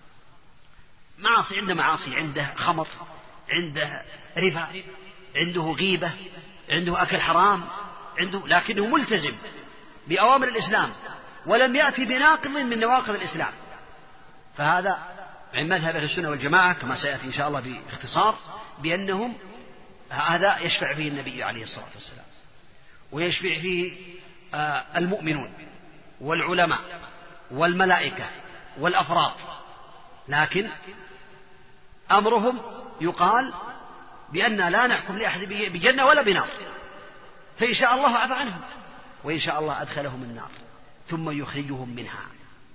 عنده معاصي، عنده خمر، عنده ربا، عنده غيبة، عنده أكل حرام، لكنه ملتزم بأوامر الإسلام ولم يأتي بناقض من نواقض الإسلام، فهذا عن مذهب أهل السنة والجماعة كما سيأتي إن شاء الله باختصار، بأنهم هذا يشفع فيه النبي عليه الصلاة والسلام، ويشفع فيه المؤمنون والعلماء والملائكة والأفراد، لكن أمرهم يقال بأن لا نحكم لأحد بجنة ولا بنار، فإن شاء الله عفى عنهم وإن شاء الله أدخلهم النار ثم يخرجهم منها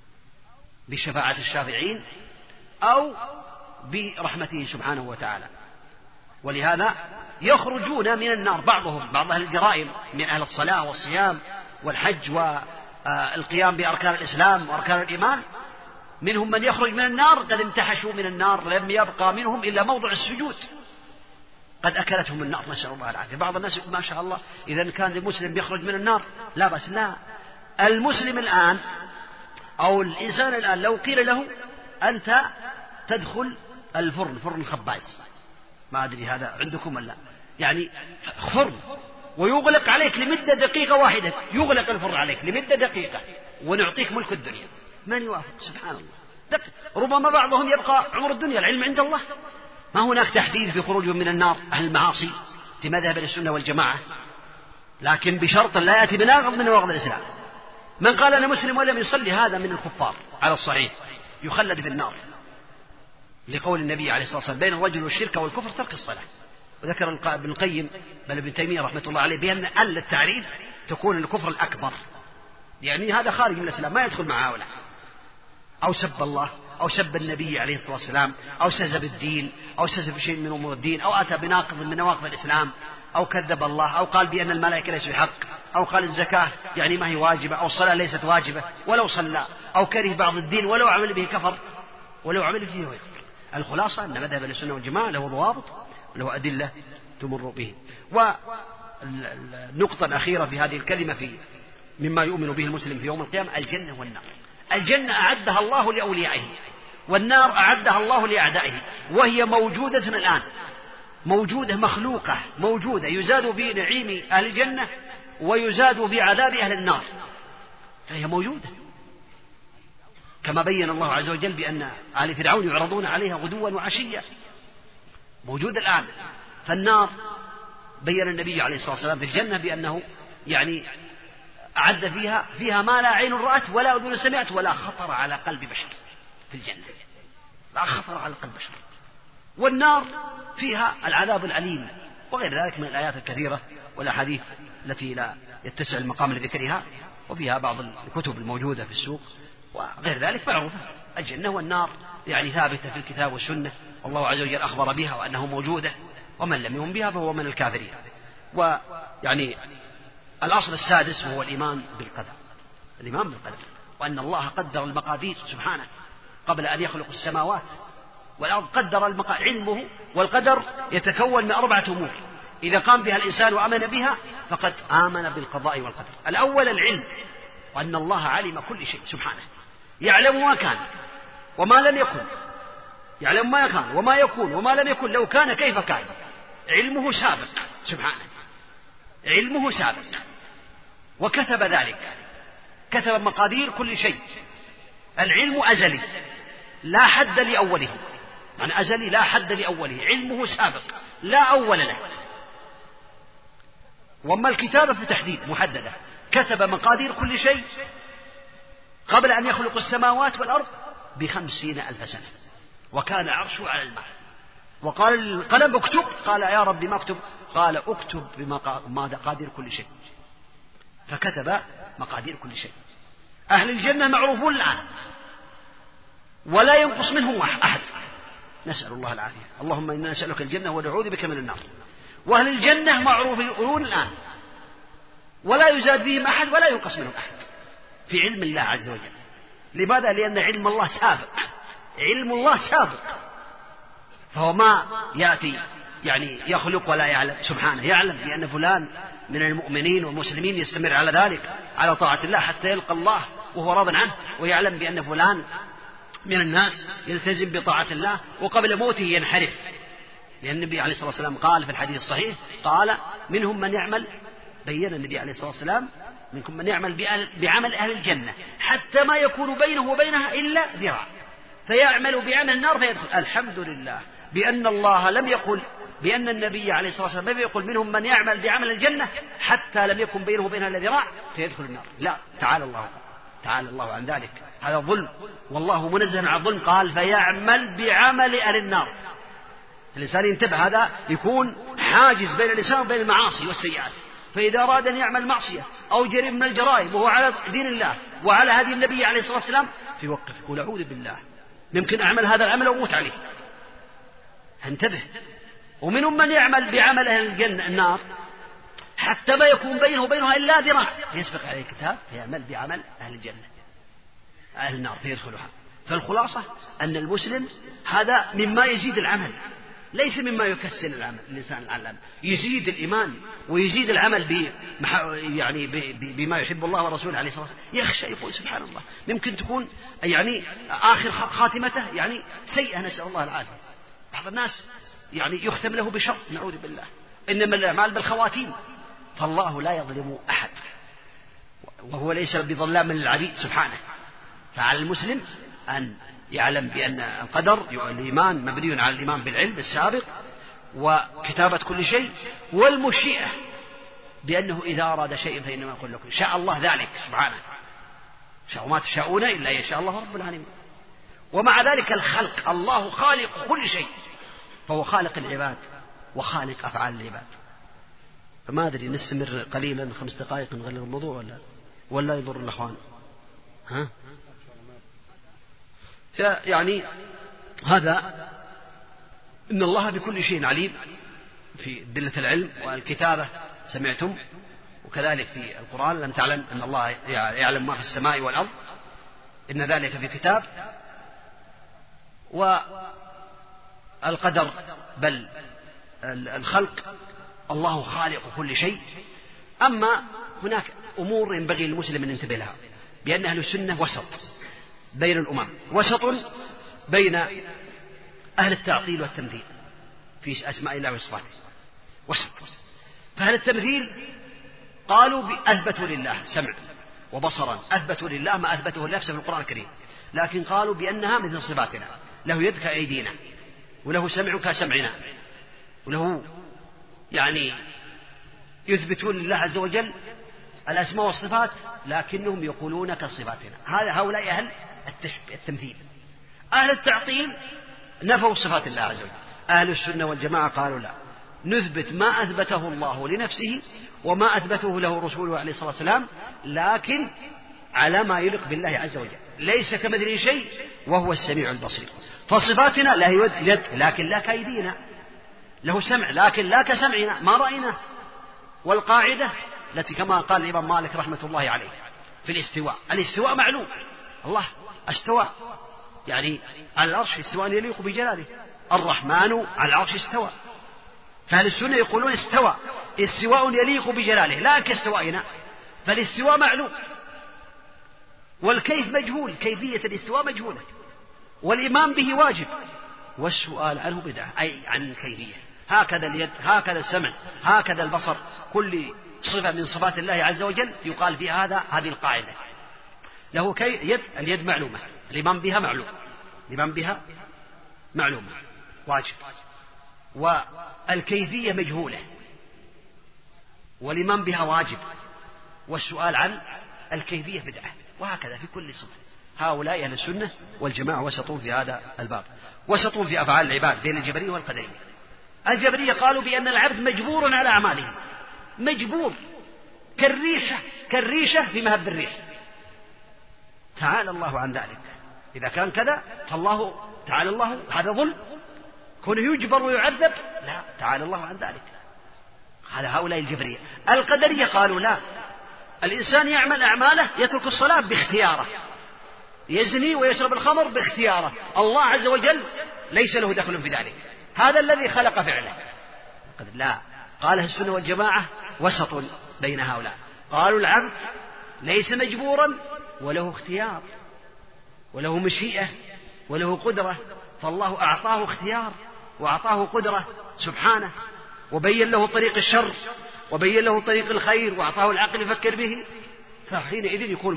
بشفاعة الشافعين أو برحمته سبحانه وتعالى. ولهذا يخرجون من النار بعض أهل الجرائم من أهل الصلاة والصيام والحج والقيام بأركان الإسلام وأركان الإيمان، منهم من يخرج من النار قد انتحشوا من النار، لم يبقى منهم إلا موضع السجود، قد أكلتهم النار، نسأل الله العافية. بعض الناس ما شاء الله إذا كان المسلم يخرج من النار لا بس، لا، المسلم الآن أو الإنسان الآن لو قيل له: أنت تدخل فرن الخباز، ما أدري هذا عندكم ولا، يعني فرن، ويغلق عليك لمدة دقيقة واحدة، يغلق الفرن عليك لمدة دقيقة ونعطيك ملك الدنيا، من يوافق؟ سبحان الله. ربما بعضهم يبقى عمر الدنيا، العلم عند الله. ما هناك تحديد في خروجهم من النار أهل المعاصي في مذهب السنة والجماعة، لكن بشرط لا يأتي بناقض من نواقض الإسلام. من قال أنا مسلم ولم يصلي هذا من الكفار على الصحيح، يخلد في النار، لقول النبي عليه الصلاة والسلام: بين الرجل والشرك والكفر ترك الصلاة. وذكر ابن القيم بل ابن تيمية رحمة الله عليه بأن التعريف تكون الكفر الأكبر، يعني هذا خارج من الإسلام ما يدخل مع هؤلاء، أو سب الله أو سب النبي عليه الصلاة والسلام أو سزب الدين أو سزب شيء من أمور الدين أو أتى بناقض من نواقض الإسلام أو كذب الله أو قال بأن الملائكة ليسوا بحق أو قال الزكاة يعني ما هي واجبة أو الصلاة ليست واجبة ولو صلى أو كره بعض الدين ولو عمل به كفر ولو عمل فيه يكفر. الخلاصة أن مذهب السنة والجماعة له ضوابط وله أدلة تمر به. والنقطة الأخيرة في هذه الكلمة مما يؤمن به المسلم في يوم القيامة: الجنة والنار. الجنة أعدها الله لأوليائه، والنار أعدها الله لأعدائه، وهي موجودة الآن، موجودة مخلوقة موجودة، يزاد في نعيم أهل الجنة ويزاد في عذاب أهل النار، فهي موجودة كما بين الله عز وجل بأن آل فرعون يعرضون عليها غدوا وعشيا، موجودة الآن. فالنار بين النبي عليه الصلاة والسلام في الجنة بأنه يعني أعد فيها ما لا عين رأت ولا أذن سمعت ولا خطر على قلب بشر في الجنة، لا خطر على قلب بشر. والنار فيها العذاب الأليم وغير ذلك من الآيات الكثيرة والأحاديث التي لا يتسع المقام لذكرها، وفيها بعض الكتب الموجودة في السوق وغير ذلك معروفة. الجنة والنار يعني ثابتة في الكتاب والسنة، والله عز وجل أخبر بها وأنه موجودة، ومن لم يؤمن بها فهو من الكافرين. ويعني الأصل السادس هو الإيمان بالقدر، الإيمان بالقدر، وأن الله قدر المقادير سبحانه قبل أن يخلق السماوات والأرض، قدر علمه. والقدر يتكون من 4 أمور إذا قام بها الإنسان وآمن بها فقد آمن بالقضاء والقدر. الأول العلم، وأن الله علم كل شيء سبحانه، يعلم ما كان وما لم يكن، يعلم ما كان وما يكون وما لم يكن، لو كان كيف كان، علمه سابق سبحانه، علمه سابق. وكتب ذلك، كتب مقادير كل شيء. العلم أزلي لا حد لأوله، يعني أزلي لا حد لأوله، علمه سابق لا أول له. وأما الكتابة فتحديد محددة، كتب مقادير كل شيء قبل أن يخلق السماوات والأرض ب50,000 سنة، وكان عرشه على الماء. وقال القلم اكتب، قال يا رب ما اكتب؟ قال اكتب بمقادير كل شيء، فكتب مقادير كل شيء. أهل الجنة معروفون الآن ولا ينقص منهم أحد، نسأل الله العافية، اللهم إنا نسألك الجنة ونعوذ بك من النار. وأهل الجنة معروفون الآن ولا يزاد فيهم أحد ولا ينقص منهم أحد في علم الله عز وجل. لماذا؟ لأن علم الله سابق، علم الله سابق، فهو ما يأتي يعني يخلق ولا يعلم سبحانه، يعلم بأن فلان من المؤمنين والمسلمين يستمر على ذلك على طاعة الله حتى يلقى الله وهو راض عنه، ويعلم بأن فلان من الناس يلتزم بطاعة الله وقبل موته ينحرف، لأن النبي عليه الصلاة والسلام قال في الحديث الصحيح، قال منهم من يعمل، بين النبي عليه الصلاة والسلام منكم من يعمل بعمل أهل الجنة حتى ما يكون بينه وبينها إلا ذراع، فيعمل بعمل النار فيدخل. الحمد لله بأن الله لم يقل، بأن النبي عليه الصلاة والسلام لم يقل منهم من يعمل بعمل الجنة حتى لم يكن بينه وبينها إلا ذراع فيدخل النار، لا، تعالى الله عن ذلك، هذا ظلم، والله منزه عن الظلم. قال فيعمل بعمل أهل النار. الإنسان ينتبه، هذا يكون حاجز بين الإنسان وبين المعاصي والسيئات، فإذا أراد أن يعمل معصية أو جريمة من الجرائم وهو على دين الله وعلى هدي النبي عليه الصلاة والسلام فيوقف، يقول أعوذ بالله ممكن أعمل هذا العمل وأموت عليه، انتبه. ومنهم من يعمل بعمل أهل الجنة النار حتى ما يكون بينه وبينها إلا ذراع يسبق عليه الكتاب فيعمل بعمل أهل الجنة أهل النار فيدخلها. فالخلاصة أن المسلم هذا مما يزيد العمل، ليس مما يكسر العمل. الإنسان العمل يزيد الإيمان ويزيد العمل يعني بما يحب الله ورسوله عليه الصلاة والسلام. يخشى، يقول سبحان الله ممكن تكون يعني آخر خاتمته يعني سيئة، نسأل الله العافية. بعض الناس يعني يختم له بشر، نعوذ بالله، إنما الأعمال بالخواتيم، فالله لا يظلم أحد وهو ليس بظلام للعبيد سبحانه. فعلى المسلم أن يعلم بأن القدر الإيمان مبني على الإيمان بالعلم السابق وكتابة كل شيء، والمشيئة بأنه إذا أراد شيء فإنما يقول لكم شاء الله ذلك سبحانه، شاء ما تشاءون إلا يشاء الله رب العالمين. ومع ذلك الخلق، الله خالق كل شيء، فهو خالق العباد وخالق أفعال العباد. فما أدري نستمر قليلا 5 دقائق نغير الموضوع ولا يضر الأخوان؟ ها؟ يعني هذا إن الله بكل شيء عليم في دلة العلم والكتابة سمعتم، وكذلك في القرآن لم تعلم أن الله يعلم ما في السماء والأرض، إن ذلك في كتاب. والقدر بل الخلق، الله خالق كل شيء. أما هناك أمور ينبغي للمسلم أن ينتبه لها، بأن أهل السنة وسط بين الأمم، وسط بين أهل التعطيل والتمثيل في أسماء الله وصفاته، وسط. فأهل التمثيل قالوا أثبتوا لله سمع وبصرا، أثبتوا لله ما أثبته لنفسه في القرآن الكريم، لكن قالوا بأنها مثل صفاتنا، له يد كأيدينا، وله سمع كسمعنا، وله يعني يثبتون لله عز وجل الأسماء والصفات لكنهم يقولون كصفاتنا. هؤلاء أهل التمثيل. أهل التعطيل نفوا صفات الله عز وجل. أهل السنة والجماعة قالوا لا، نثبت ما أثبته الله لنفسه وما أثبته له رسوله عليه الصلاة والسلام، لكن على ما يليق بالله عز وجل، ليس كمثله شيء وهو السميع البصير. فصفاتنا لا يد لكن لا كأيدينا، له سمع لكن لا كسمعنا ما رأينا. والقاعدة التي كما قال الإمام مالك رحمة الله عليه في الاستواء، الاستواء معلوم، الله استوى يعني على العرش استواء يليق بجلاله، الرحمن على العرش استوى. فأهل السنة يقولون استوى استواء يليق بجلاله لا كاستوائنا، فالاستواء معلوم والكيف مجهول، كيفية الاستواء مجهولة، والإيمان به واجب، والسؤال عنه بدعة، أي عن الكيفية. هكذا اليد، هكذا السمع، هكذا البصر، كل صفة من صفات الله عز وجل يقال في هذه القاعدة له يد، اليد معلومة، الإيمان بها معلوم، الإيمان بها معلومة واجب، والكيفية مجهولة، والإيمان بها واجب، والسؤال عن الكيفية بدعة، وهكذا في كل صفة. هؤلاء أهل السنة والجماعة وسطوا في هذا الباب، وسطوا في أفعال العباد بين الجبرية والقدرية. الجبرية قالوا بأن العبد مجبور على أعماله، مجبور كالريشة في مهب الريح، تعالى الله عن ذلك. إذا كان كذا فالله تعالى الله، هذا ظلم كونه يجبر ويعذب، لا تعالى الله عن ذلك. هذا هؤلاء الجبرية. القدرية قالوا لا، الإنسان يعمل أعماله، يترك الصلاة باختياره، يزني ويشرب الخمر باختياره، الله عز وجل ليس له دخل في ذلك، هذا الذي خلق فعله. لا، قال السنة والجماعة وسط بين هؤلاء، قالوا العبد ليس مجبورا وله اختيار وله مشيئة وله قدرة، فالله أعطاه اختيار وأعطاه قدرة سبحانه، وبين له طريق الشر وبين له طريق الخير وأعطاه العقل يفكر به، فحينئذ يكون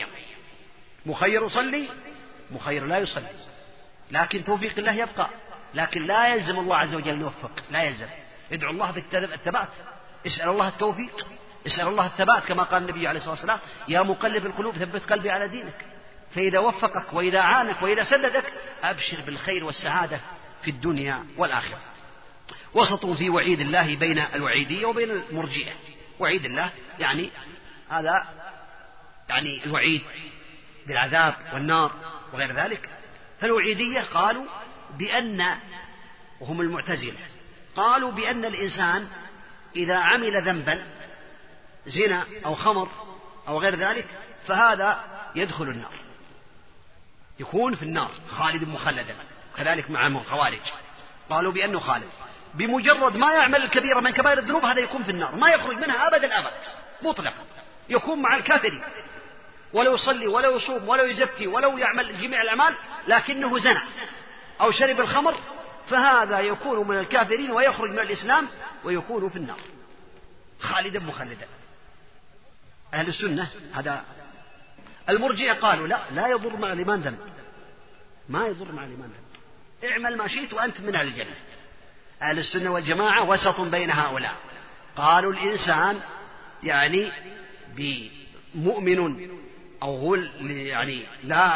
مخير يصلي، مخير لا يصلي، لكن توفيق الله يبقى، لكن لا يلزم الله عز وجل يوفق، لا يلزم. ادعو الله بالثبات، اسأل الله التوفيق، اسأل الله الثبات، كما قال النبي عليه الصلاة والسلام يا مقلب القلوب ثبت قلبي على دينك، فإذا وفقك وإذا عانك وإذا سددك أبشر بالخير والسعادة في الدنيا والآخرة. وسطوا في وعيد الله بين الوعيدية وبين المرجئة. وعيد الله يعني هذا يعني الوعيد بالعذاب والنار وغير ذلك. فالوعيدية قالوا بأن، وهم المعتزلة، قالوا بأن الإنسان إذا عمل ذنبا زنا أو خمر أو غير ذلك فهذا يدخل النار، يكون في النار خالد مخلدا، كذلك مع الخوارج قالوا بأنه خالد، بمجرد ما يعمل الكبيرة من كبائر الذنوب هذا يكون في النار، ما يخرج منها أبدا مطلقا، يكون مع الكافرين، ولو يصلي ولو يصوم ولو يزكي ولو يعمل جميع الأعمال، لكنه زنى أو شرب الخمر فهذا يكون من الكافرين ويخرج من الإسلام ويكون في النار خالدا مخلدا. أهل السنة هذا. المرجئة قالوا لا يضر مع الإيمان ذنب، ما يضر مع الإيمان ذنب، اعمل ما شئت وأنت من أهل الجنة. أهل السنة والجماعة وسط بين هؤلاء، قالوا الإنسان يعني بمؤمن أو هو يعني لا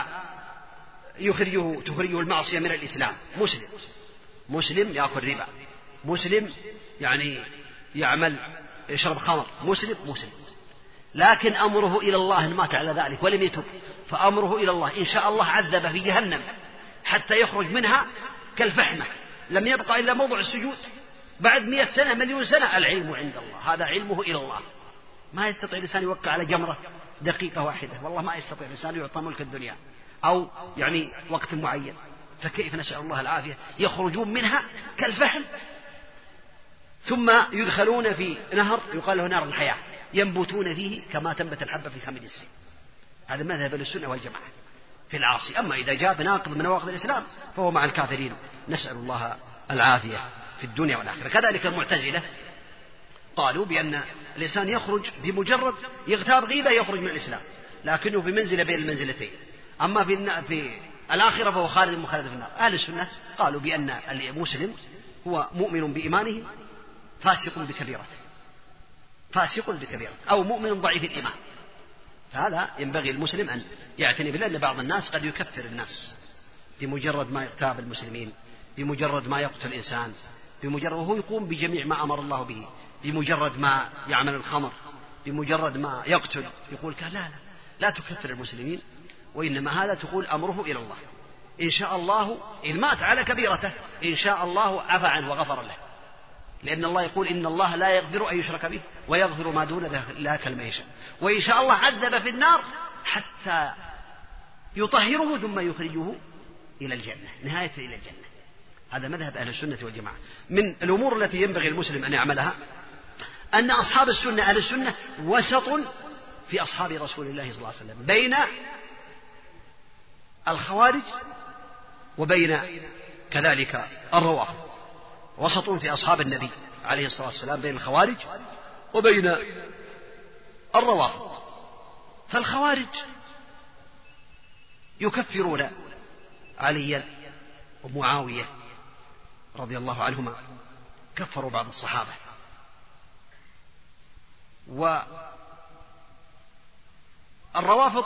تخرجه المعصية من الإسلام، مسلم يأكل ربا، مسلم يعني يشرب خمر، مسلم، لكن أمره إلى الله إن مات على ذلك ولم يتب، فأمره إلى الله، إن شاء الله عذب في جهنم حتى يخرج منها كالفحمة، لم يبقى إلا موضع السجود، بعد 100 سنة 1,000,000 سنة العلم عند الله، هذا علمه إلى الله. ما يستطيع الإنسان يوقع على جمرة دقيقة واحدة، والله ما يستطيع الإنسان يعطى ملك الدنيا أو يعني وقت معين، فكيف نسأل الله العافية يخرجون منها كالفحم، ثم يدخلون في نهر يقال له نار الحياة، ينبتون فيه كما تنبت الحبة في خميل السيل. هذا مذهب السنة والجماعة في العاصي. أما إذا جاء بناقض من نواقض الإسلام فهو مع الكافرين، نسأل الله العافية في الدنيا والآخرة. كذلك المعتزلة قالوا بأن الإنسان يخرج بمجرد يغتاب غيبة يخرج من الإسلام، لكنه في منزلة بين المنزلتين، أما في الآخرة فهو خالد مخلد في النار. أهل السنة قالوا بأن المسلم هو مؤمن بإيمانه فاسق بكبيرته أو مؤمن ضعيف الإيمان. فهذا ينبغي المسلم أن يعتني به، لأن بعض الناس قد يكفر الناس بمجرد ما يغتاب المسلمين، بمجرد ما يقتل الإنسان، بمجرد وهو يقوم بجميع ما أمر الله به، بمجرد ما يعمل الخمر، بمجرد ما يقتل، يقول لا تكفر المسلمين، وإنما هذا تقول أمره إلى الله، إن شاء الله إن مات على كبيرته إن شاء الله عفى عنه وغفر له، لأن الله يقول إن الله لا يغفر أن يشرك به ويغفر ما دون ذلك لمن يشاء، وإن شاء الله عذب في النار حتى يطهره ثم يخرجه إلى الجنة، نهاية إلى الجنة. هذا مذهب أهل السنة والجماعة. من الأمور التي ينبغي المسلم أن يعملها أن أصحاب السنة أهل السنة وسط في أصحاب رسول الله صلى الله عليه وسلم، بين الخوارج وبين كذلك الروافض، وسط في أصحاب النبي عليه الصلاة والسلام بين الخوارج وبين الروافض. فالخوارج يكفرون عليا ومعاوية رضي الله عنهما، كفروا بعض الصحابة، والروافض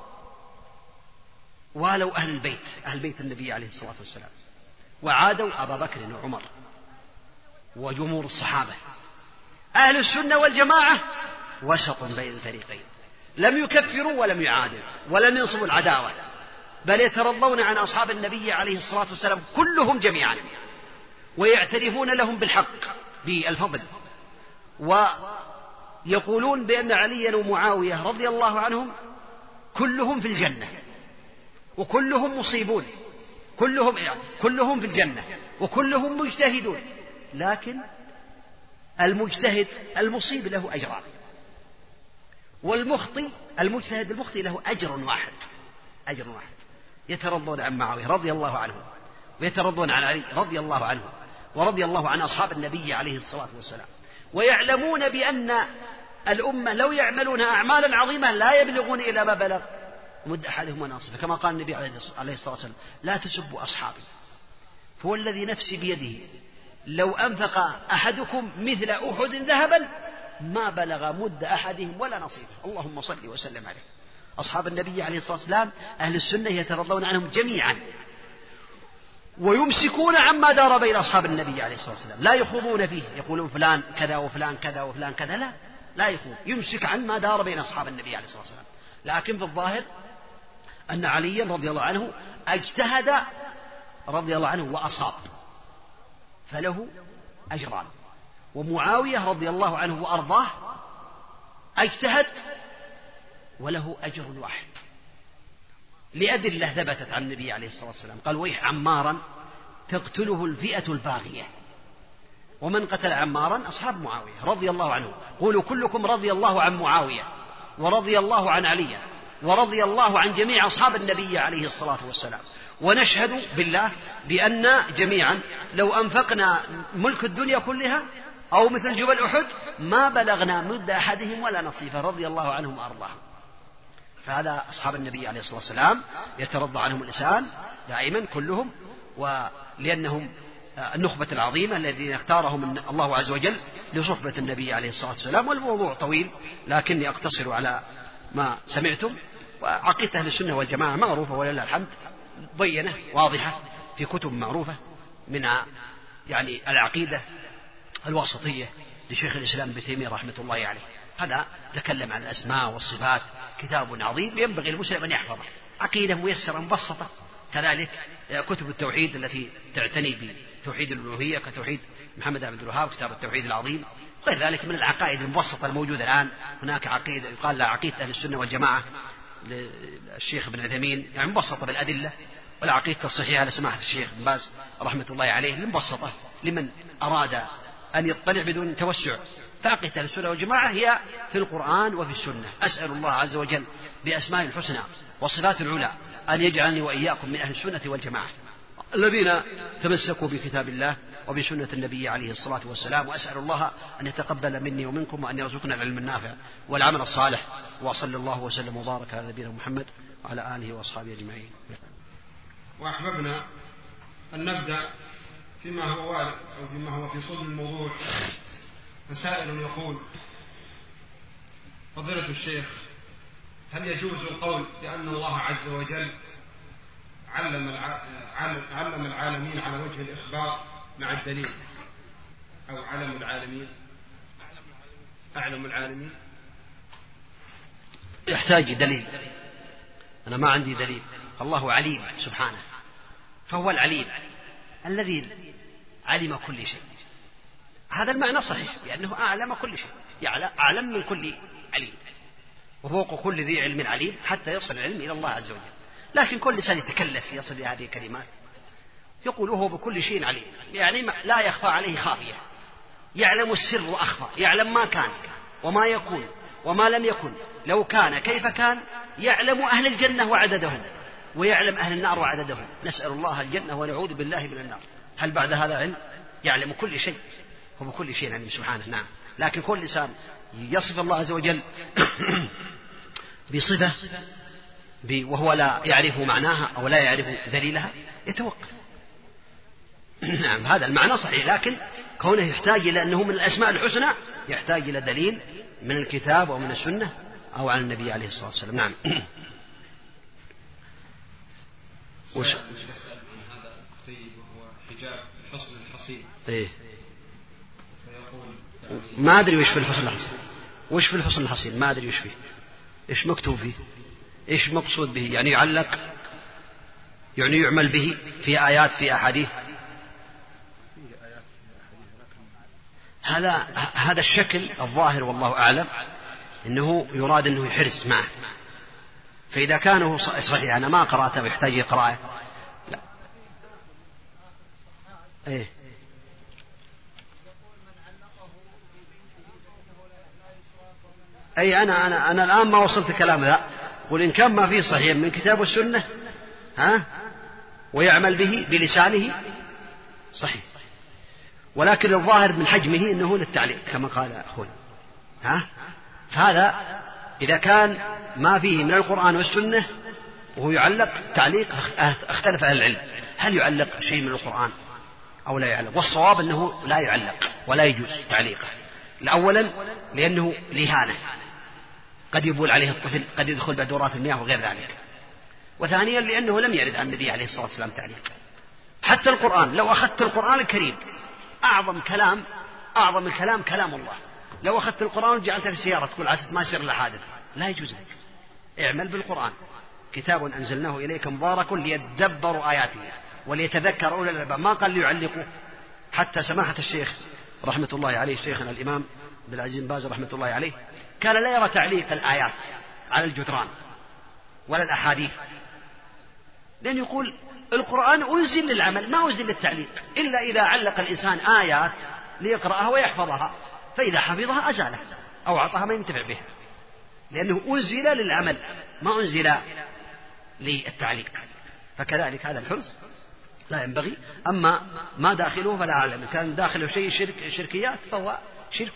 والوا أهل بيت النبي عليه الصلاة والسلام، وعادوا أبا بكر وعمر وجمهور الصحابة. أهل السنة والجماعة وسط بين الفريقين، لم يكفروا ولم يعادوا ولم ينصبوا العداوة، بل يترضون عن أصحاب النبي عليه الصلاة والسلام كلهم جميعا، ويعترفون لهم بالحق بالفضل، ويقولون بأن عليا ومعاوية رضي الله عنهم كلهم في الجنة وكلهم مصيبون، كلهم في الجنة وكلهم مجتهدون، لكن المجتهد المصيب له أجران، والمخطئ المجتهد المخطئ له أجر واحد. يترضون عن معاوية رضي الله عنه، ويترضون عن علي رضي الله عنه، ورضي الله عن أصحاب النبي عليه الصلاة والسلام، ويعلمون بأن الأمة لو يعملون أعمالا عظيمة لا يبلغون إلى ما بلغ مد أحدهم وناصفه، كما قال النبي عليه الصلاة والسلام لا تسبوا أصحابي، فهو الذي نفسي بيده لو أنفق أحدكم مثل أحد ذهبا ما بلغ مد أحدهم ولا نصيفه. اللهم صل وسلم عليه. أصحاب النبي عليه الصلاة والسلام أهل السنة يترضون عنهم جميعا، ويمسكون عما دار بين أصحاب النبي عليه الصلاة والسلام، لا يخوضون فيه يقولون فلان كذا وفلان كذا وفلان كذا، لا يخوض، يمسك عن ما دار بين أصحاب النبي عليه الصلاة والسلام. لكن في الظاهر أن عليا رضي الله عنه اجتهد رضي الله عنه وأصاب فله أجران، ومعاوية رضي الله عنه وأرضاه اجتهد وله أجر واحد، لأدلة ثبتت عن النبي عليه الصلاة والسلام قال ويح عمارا تقتله الفئة الباغية، ومن قتل عمارا أصحاب معاوية رضي الله عنه. قولوا كلكم رضي الله عن معاوية ورضي الله عن علي ورضي الله عن جميع أصحاب النبي عليه الصلاة والسلام، ونشهد بالله بأن جميعا لو أنفقنا ملك الدنيا كلها أو مثل جبل أحد ما بلغنا مد أحدهم ولا نصيفه رضي الله عنهم وأرضاهم. فهذا أصحاب النبي عليه الصلاة والسلام يترضى عنهم الإنسان دائما كلهم، ولأنهم النخبة العظيمة الذين اختارهم الله عز وجل لصحبة النبي عليه الصلاة والسلام. والموضوع طويل لكني أقتصر على ما سمعتم. وعقيدة أهل السنة والجماعة معروفة ولله الحمد، بينة واضحة في كتب معروفة، منها يعني العقيدة الواسطية لشيخ الإسلام ابن تيمية رحمة الله عليه، هذا تكلم عن الأسماء والصفات، كتاب عظيم ينبغي المسلم أن يحفظه، عقيدة ميسرة مبسطة. كذلك كتب التوحيد التي تعتني بتوحيد الألوهية كتوحيد محمد عبد الوهاب، كتاب التوحيد العظيم، غير ذلك من العقائد المبسطة الموجودة الآن. هناك عقيدة يقال لها عقيدة أهل السنة والجماعة للشيخ ابن عثيمين، يعني مبسطة بالأدلة، والعقيدة الصحيحة لسماحة الشيخ بن باز رحمة الله عليه المبسطة لمن أراد أن يطلع بدون توسع. فعقيدة أهل السنة والجماعة هي في القرآن وفي السنة. أسأل الله عز وجل بأسماء الحسنى والصفات العلى أن يجعلني وإياكم من أهل السنة والجماعة الذين تمسكوا بكتاب الله وبسنة النبي عليه الصلاة والسلام، وأسأل الله أن يتقبل مني ومنكم وأن يرزقنا العلم النافع والعمل الصالح، وصلى الله وسلم وبارك على نبينا محمد وعلى آله وأصحابه أجمعين. وأحببنا أن نبدأ فيما هو وارد أو فيما هو في صلب الموضوع. مسائل يقول: فضيلة الشيخ، هل يجوز القول بأن الله عز وجل علم العالمين على وجه الإخبار مع الدليل، أو علم العالمين أعلم العالمين؟ يحتاج دليل. أنا ما عندي دليل. الله عليم سبحانه، فهو العليم الذي علم كل شيء. هذا المعنى صحيح، لأنه أعلم كل شيء، أعلم من كل عليم، وفوق كل ذي علم عليم، حتى يصل العلم إلى الله عز وجل. لكن كل إنسان يتكلف يصل لهذه الكلمات، يقول وهو بكل شيء عليم، يعني لا يخفى عليه خافية، يعلم السر وأخفى، يعلم ما كان وما يكون وما لم يكن، لو كان كيف كان، يعلم أهل الجنة وعددهم، ويعلم أهل النار وعددهم. نسأل الله الجنة ونعوذ بالله من النار. هل بعد هذا علم؟ يعلم كل شيء، هو بكل شيء عليم سبحانه. نعم. لكن كل إنسان يصف الله عز وجل بصفة وهو لا يعرف معناها أو لا يعرف دليلها يتوقف. نعم، هذا المعنى صحيح، لكن كونه يحتاج إلى أنه من الأسماء الحسنى يحتاج إلى دليل من الكتاب ومن السنة أو عن النبي عليه الصلاة والسلام. نعم. هذا الطيب وهو حجاب الحصن الحصين. إيه. ما أدري وش في الحصن الحصين، وش في الحصن الحصين، ما أدري وش فيه، إيش مكتوب فيه، إيش مقصود به، يعني يعلق، يعني يعمل به في آيات في أحاديث. هذا الشكل الظاهر والله أعلم إنه يراد إنه يحرز معه، فإذا كانه صحيح أنا ما قرأته ويحتاج قراءة. لا. إيه. أي أنا الآن ما وصلت كلام ذا، وإن كان ما فيه صحيح من كتاب والسنة ويعمل به بلسانه صحيح، ولكن الظاهر من حجمه أنه للتعليق كما قال أخونا. فهذا إذا كان ما فيه من القرآن والسنة وهو يعلق تعليق، اختلف أهل العلم هل يعلق شيء من القرآن أو لا يعلق، والصواب أنه لا يعلق ولا يجوز تعليقه. أولا لأنه لهانة، قد يبول عليه الطفل، قد يدخل بدورات المياه وغير ذلك. وثانيا لأنه لم يرد عن النبي عليه الصلاة والسلام تعليق. حتى القرآن، لو أخذت القرآن الكريم أعظم الكلام كلام الله، لو أخذت القرآن وجعلته في السيارة تقول عسى ما يصير له حادث، لا يجوز لك. اعمل بالقرآن، كتاب أنزلناه إليك مبارك ليدبروا آياته وليتذكر أولي الألباب. ما قال ليعلقوا. حتى سماحة الشيخ رحمة الله عليه، شيخنا الإمام عبد العزيز بن باز رحمة الله عليه، كان لا يرى تعليق الآيات على الجدران ولا الأحاديث، لأن يقول القرآن أنزل للعمل ما أنزل للتعليق، إلا إذا علق الإنسان آيات ليقرأها ويحفظها، فإذا حفظها أزالها أو أعطاها ما ينتفع بها، لأنه أنزل للعمل ما أنزل للتعليق. فكذلك هذا الحرز لا ينبغي. أما ما داخله فلا أعلم، كان داخله شيء شركيات فهو شرك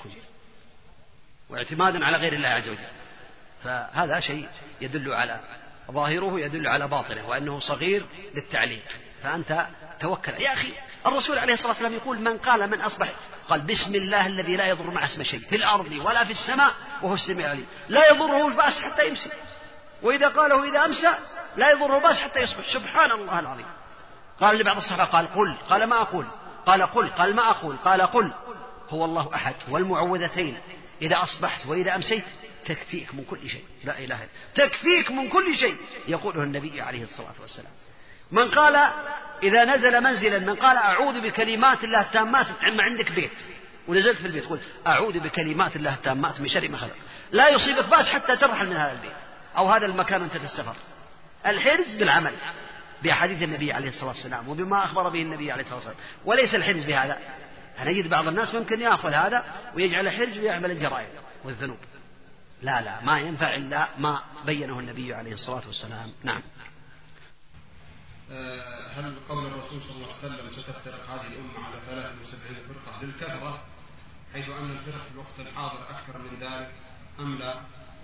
واعتماد على غير الله عز وجل، فهذا شيء يدل على ظاهره يدل على باطنه وأنه صغير للتعليق. فأنت توكل يا أخي. الرسول عليه الصلاة والسلام يقول من أصبح قال بسم الله الذي لا يضر مع اسمه شيء في الأرض ولا في السماء وهو السميع العليم، لا يضره الباس حتى يمسي، وإذا قاله إذا أمسى لا يضره الباس حتى يصبح. سبحان الله العظيم. قال لبعض الصحابة قال قل، قال ما أقول، قال قل، قال ما أقول، قال قل هو الله أحد والمعوذتين إذا أصبحت وإذا أمسيت تكفيك من كل شيء، لا إله إلا تكفيك من كل شيء، يقوله النبي عليه الصلاة والسلام. من قال إذا نزل منزلا، من قال أعوذ بكلمات الله التامات، عما عندك بيت ونزلت في البيت قل أعوذ بكلمات الله التامات من شر ما خلق، لا يصيبك باس حتى ترحل من هذا البيت أو هذا المكان أنت في السفر. الحرز بالعمل بأحاديث النبي عليه الصلاة والسلام وبما أخبر به النبي عليه الصلاة والسلام، وليس الحرز بهذا. نجد بعض الناس ممكن يأخذ هذا ويجعل حرز ويعمل الجرائم والذنوب. لا ما ينفع إلا ما بينه النبي عليه الصلاة والسلام. نعم. هل قول الرسول صلى الله عليه وسلم ستفترق هذه الأمة على 73 فرقة للكثرة، حيث أن الفرق في الوقت الحاضر أكثر من ذلك أم لا؟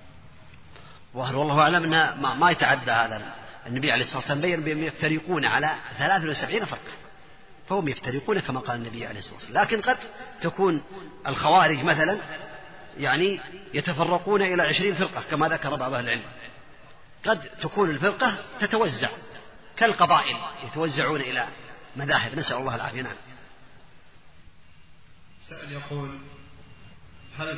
والله أعلم أن ما يتعدى هذا. النبي عليه الصلاة والسلام بين بهم يفترقون على 73 فرقة، فهم يفترقون كما قال النبي عليه الصلاة والسلام. لكن قد تكون الخوارج مثلا يعني يتفرقون إلى 20 فرقة كما ذكر بعض أهل العلم. قد تكون الفرقة تتوزع كالقبائل، يتوزعون إلى مذاهب، نسأل الله العافية. نعم. سأل يقول: هل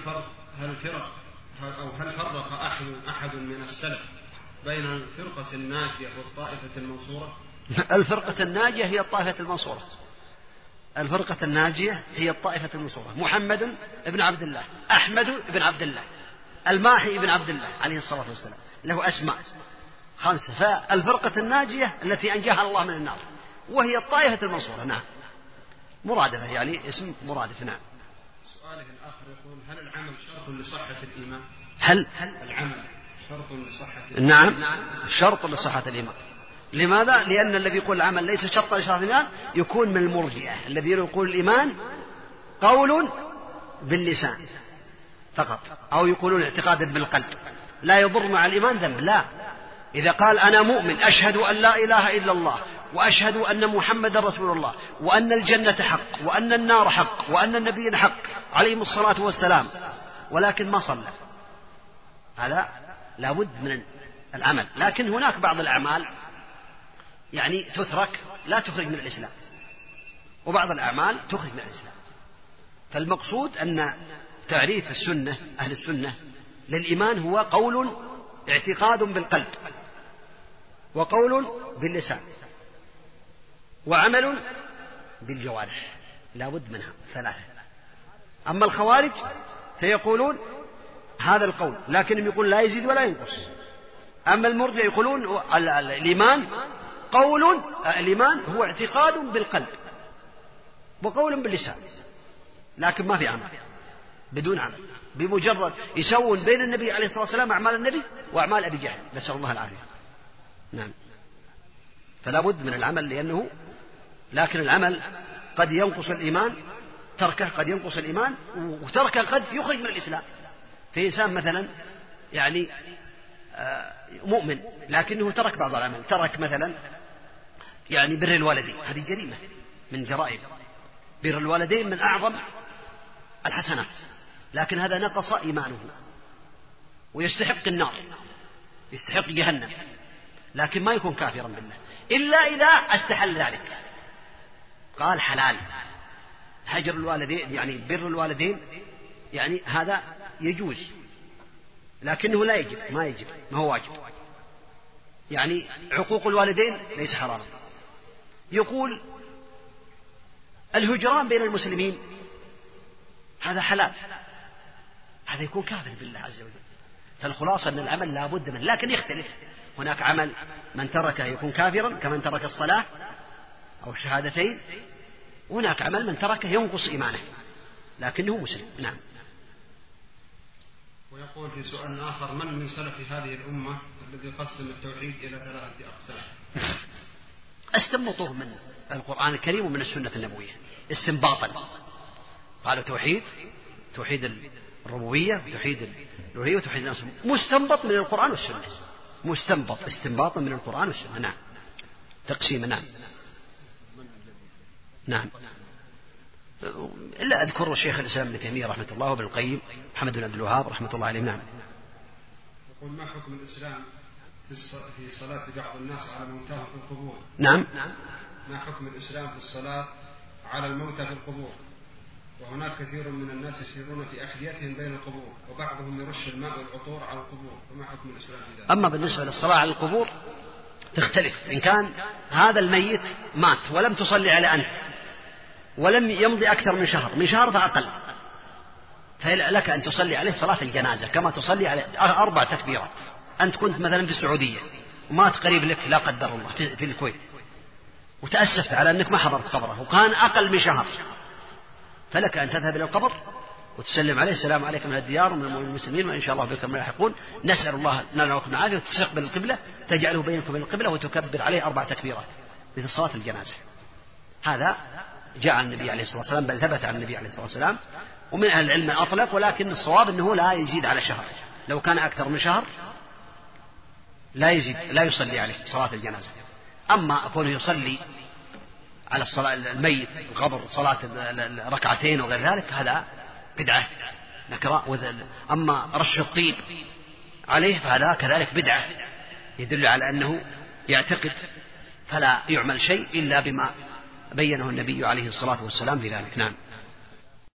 فرق أحد من السلف بين الفرقة الناجية والطائفة المنصورة؟ الفرقة الناجية هي الطائفة المنصورة. الفرقة الناجية هي الطائفة المنصورة. محمد بن عبد الله، أحمد بن عبد الله، الماحي بن عبد الله عليه الصلاة والسلام، له أسماء 5. فالفرقة الناجية التي أنجاها الله من النار، وهي الطائفة المنصورة. نعم، مرادفة يعني اسم مرادف. نعم. سؤاله الآخر يقول: هل العمل شرط لصحة الإيمان؟ هل العمل شرط لصحة الإيمان؟ نعم، شرط لصحة الإيمان. لماذا؟ لأن الذي يقول العمل ليس شرطا لصحة الإيمان يكون من المرجئة، الذي يقول الإيمان قول باللسان فقط، أو يقولون اعتقادا بالقلب، لا يضر مع الإيمان ذنب. لا، إذا قال أنا مؤمن أشهد أن لا إله إلا الله، وأشهد أن محمد رسول الله، وأن الجنة حق، وأن النار حق، وأن النبي حق عليهم الصلاة والسلام، ولكن ما صلى، هذا لابد من العمل. لكن هناك بعض الأعمال يعني تترك لا تخرج من الإسلام، وبعض الأعمال تخرج من الإسلام. فالمقصود أن تعريف السنة، أهل السنة للإيمان هو قول اعتقاد بالقلب، وقول باللسان، وعمل بالجوارح، لا بد منها 3. أما الخوارج فيقولون هذا القول، لكنهم يقول لا يزيد ولا ينقص. أما المرجئة يقولون الإيمان هو اعتقاد بالقلب وقول باللسان، لكن ما في عمل، بدون عمل، بمجرد يسوون بين النبي عليه الصلاة والسلام أعمال النبي وأعمال أبي جهل، نسأل الله العافية. نعم. فلا بد من العمل، لأنه لكن العمل قد ينقص الإيمان، تركه قد ينقص الإيمان، وتركه قد يخرج من الإسلام. في إنسان مثلا يعني مؤمن لكنه ترك بعض العمل، ترك مثلا يعني بر الوالدين، هذه جريمة من جرائم. بر الوالدين من أعظم الحسنات، لكن هذا نقص إيمانه ويستحق النار، يستحق جهنم، لكن ما يكون كافرا بالله إلا إذا استحل ذلك، قال حلال. هجر الوالدين يعني بر الوالدين يعني هذا يجوز، لكنه لا يجب، ما هو واجب. يعني عقوق الوالدين ليس حراما. يقول الهجران بين المسلمين هذا حلال، هذا يكون كافر بالله عز وجل. فالخلاصة أن العمل لا بد منه، لكن يختلف. هناك عمل من تركه يكون كافرا كمن ترك الصلاة أو الشهادتين، وهناك عمل من تركه ينقص إيمانه لكنه مسلم. نعم. ويقول في سؤال آخر: من سلف هذه الأمة الذي قسم التوحيد إلى 3 أقسام؟ استنبطوه من القرآن الكريم ومن السنة النبوية استنباطا. قالوا توحيد الربوبية، توحيد الألوهية، وتوحيد الأسماء، مستنبط من القرآن والسنة، استنباطا من القرآن والسنة. نعم. تقسيم. نعم. إلا أذكر الشيخ الإسلام ابن تيمية رحمة الله وابن القيم محمد بن عبد الوهاب رحمة الله عليه. نعم. يقول: ما حكم الإسلام في صلاة بعض الناس على موتاهم في القبور؟ نعم. ما حكم الإسلام في الصلاة على الموتى في القبور؟ وهناك كثير من الناس يسيرون في أحذيتهم بين القبور، وبعضهم يرش الماء والعطور على القبور، فما حكم الإسلام في ذلك؟ أما بالنسبة للصلاة على القبور تختلف. إن كان هذا الميت مات ولم تصلي على أنت، ولم يمضي أكثر من شهر فأقل، فلك أن تصلي عليه صلاة الجنازة كما تصلي عليه 4 تكبيرات. أنت كنت مثلا في السعودية ومات قريب لك لا قدر الله في الكويت، وتأسفت على أنك ما حضرت قبره وكان أقل من شهر، فلك أن تذهب إلى القبر وتسلم عليه: السلام عليكم من الديار ومن المسلمين وإن شاء الله بكم لاحقون، نسأل الله لنا ولكم العافية، وتستقبل القبلة، تجعله بينك وبين القبلة وتكبر عليه 4 تكبيرات. مثل صلاة الجنازة. هذا جاء عن النبي عليه الصلاة والسلام، بل ثبت عن النبي عليه الصلاة والسلام، ومن أهل العلم أطلق، ولكن الصواب أنه لا يزيد على شهر. لو كان أكثر من شهر لا يزيد، لا يصلي عليه صلاة الجنازة. أما كونه يصلي على الصلاة الميت القبر صلاة ركعتين وغير ذلك هذا بدعة نكراء. أما رش الطيب عليه فهذا كذلك بدعة يدل على أنه يعتقد، فلا يعمل شيء إلا بما بينه النبي عليه الصلاة والسلام في ذلك. نعم.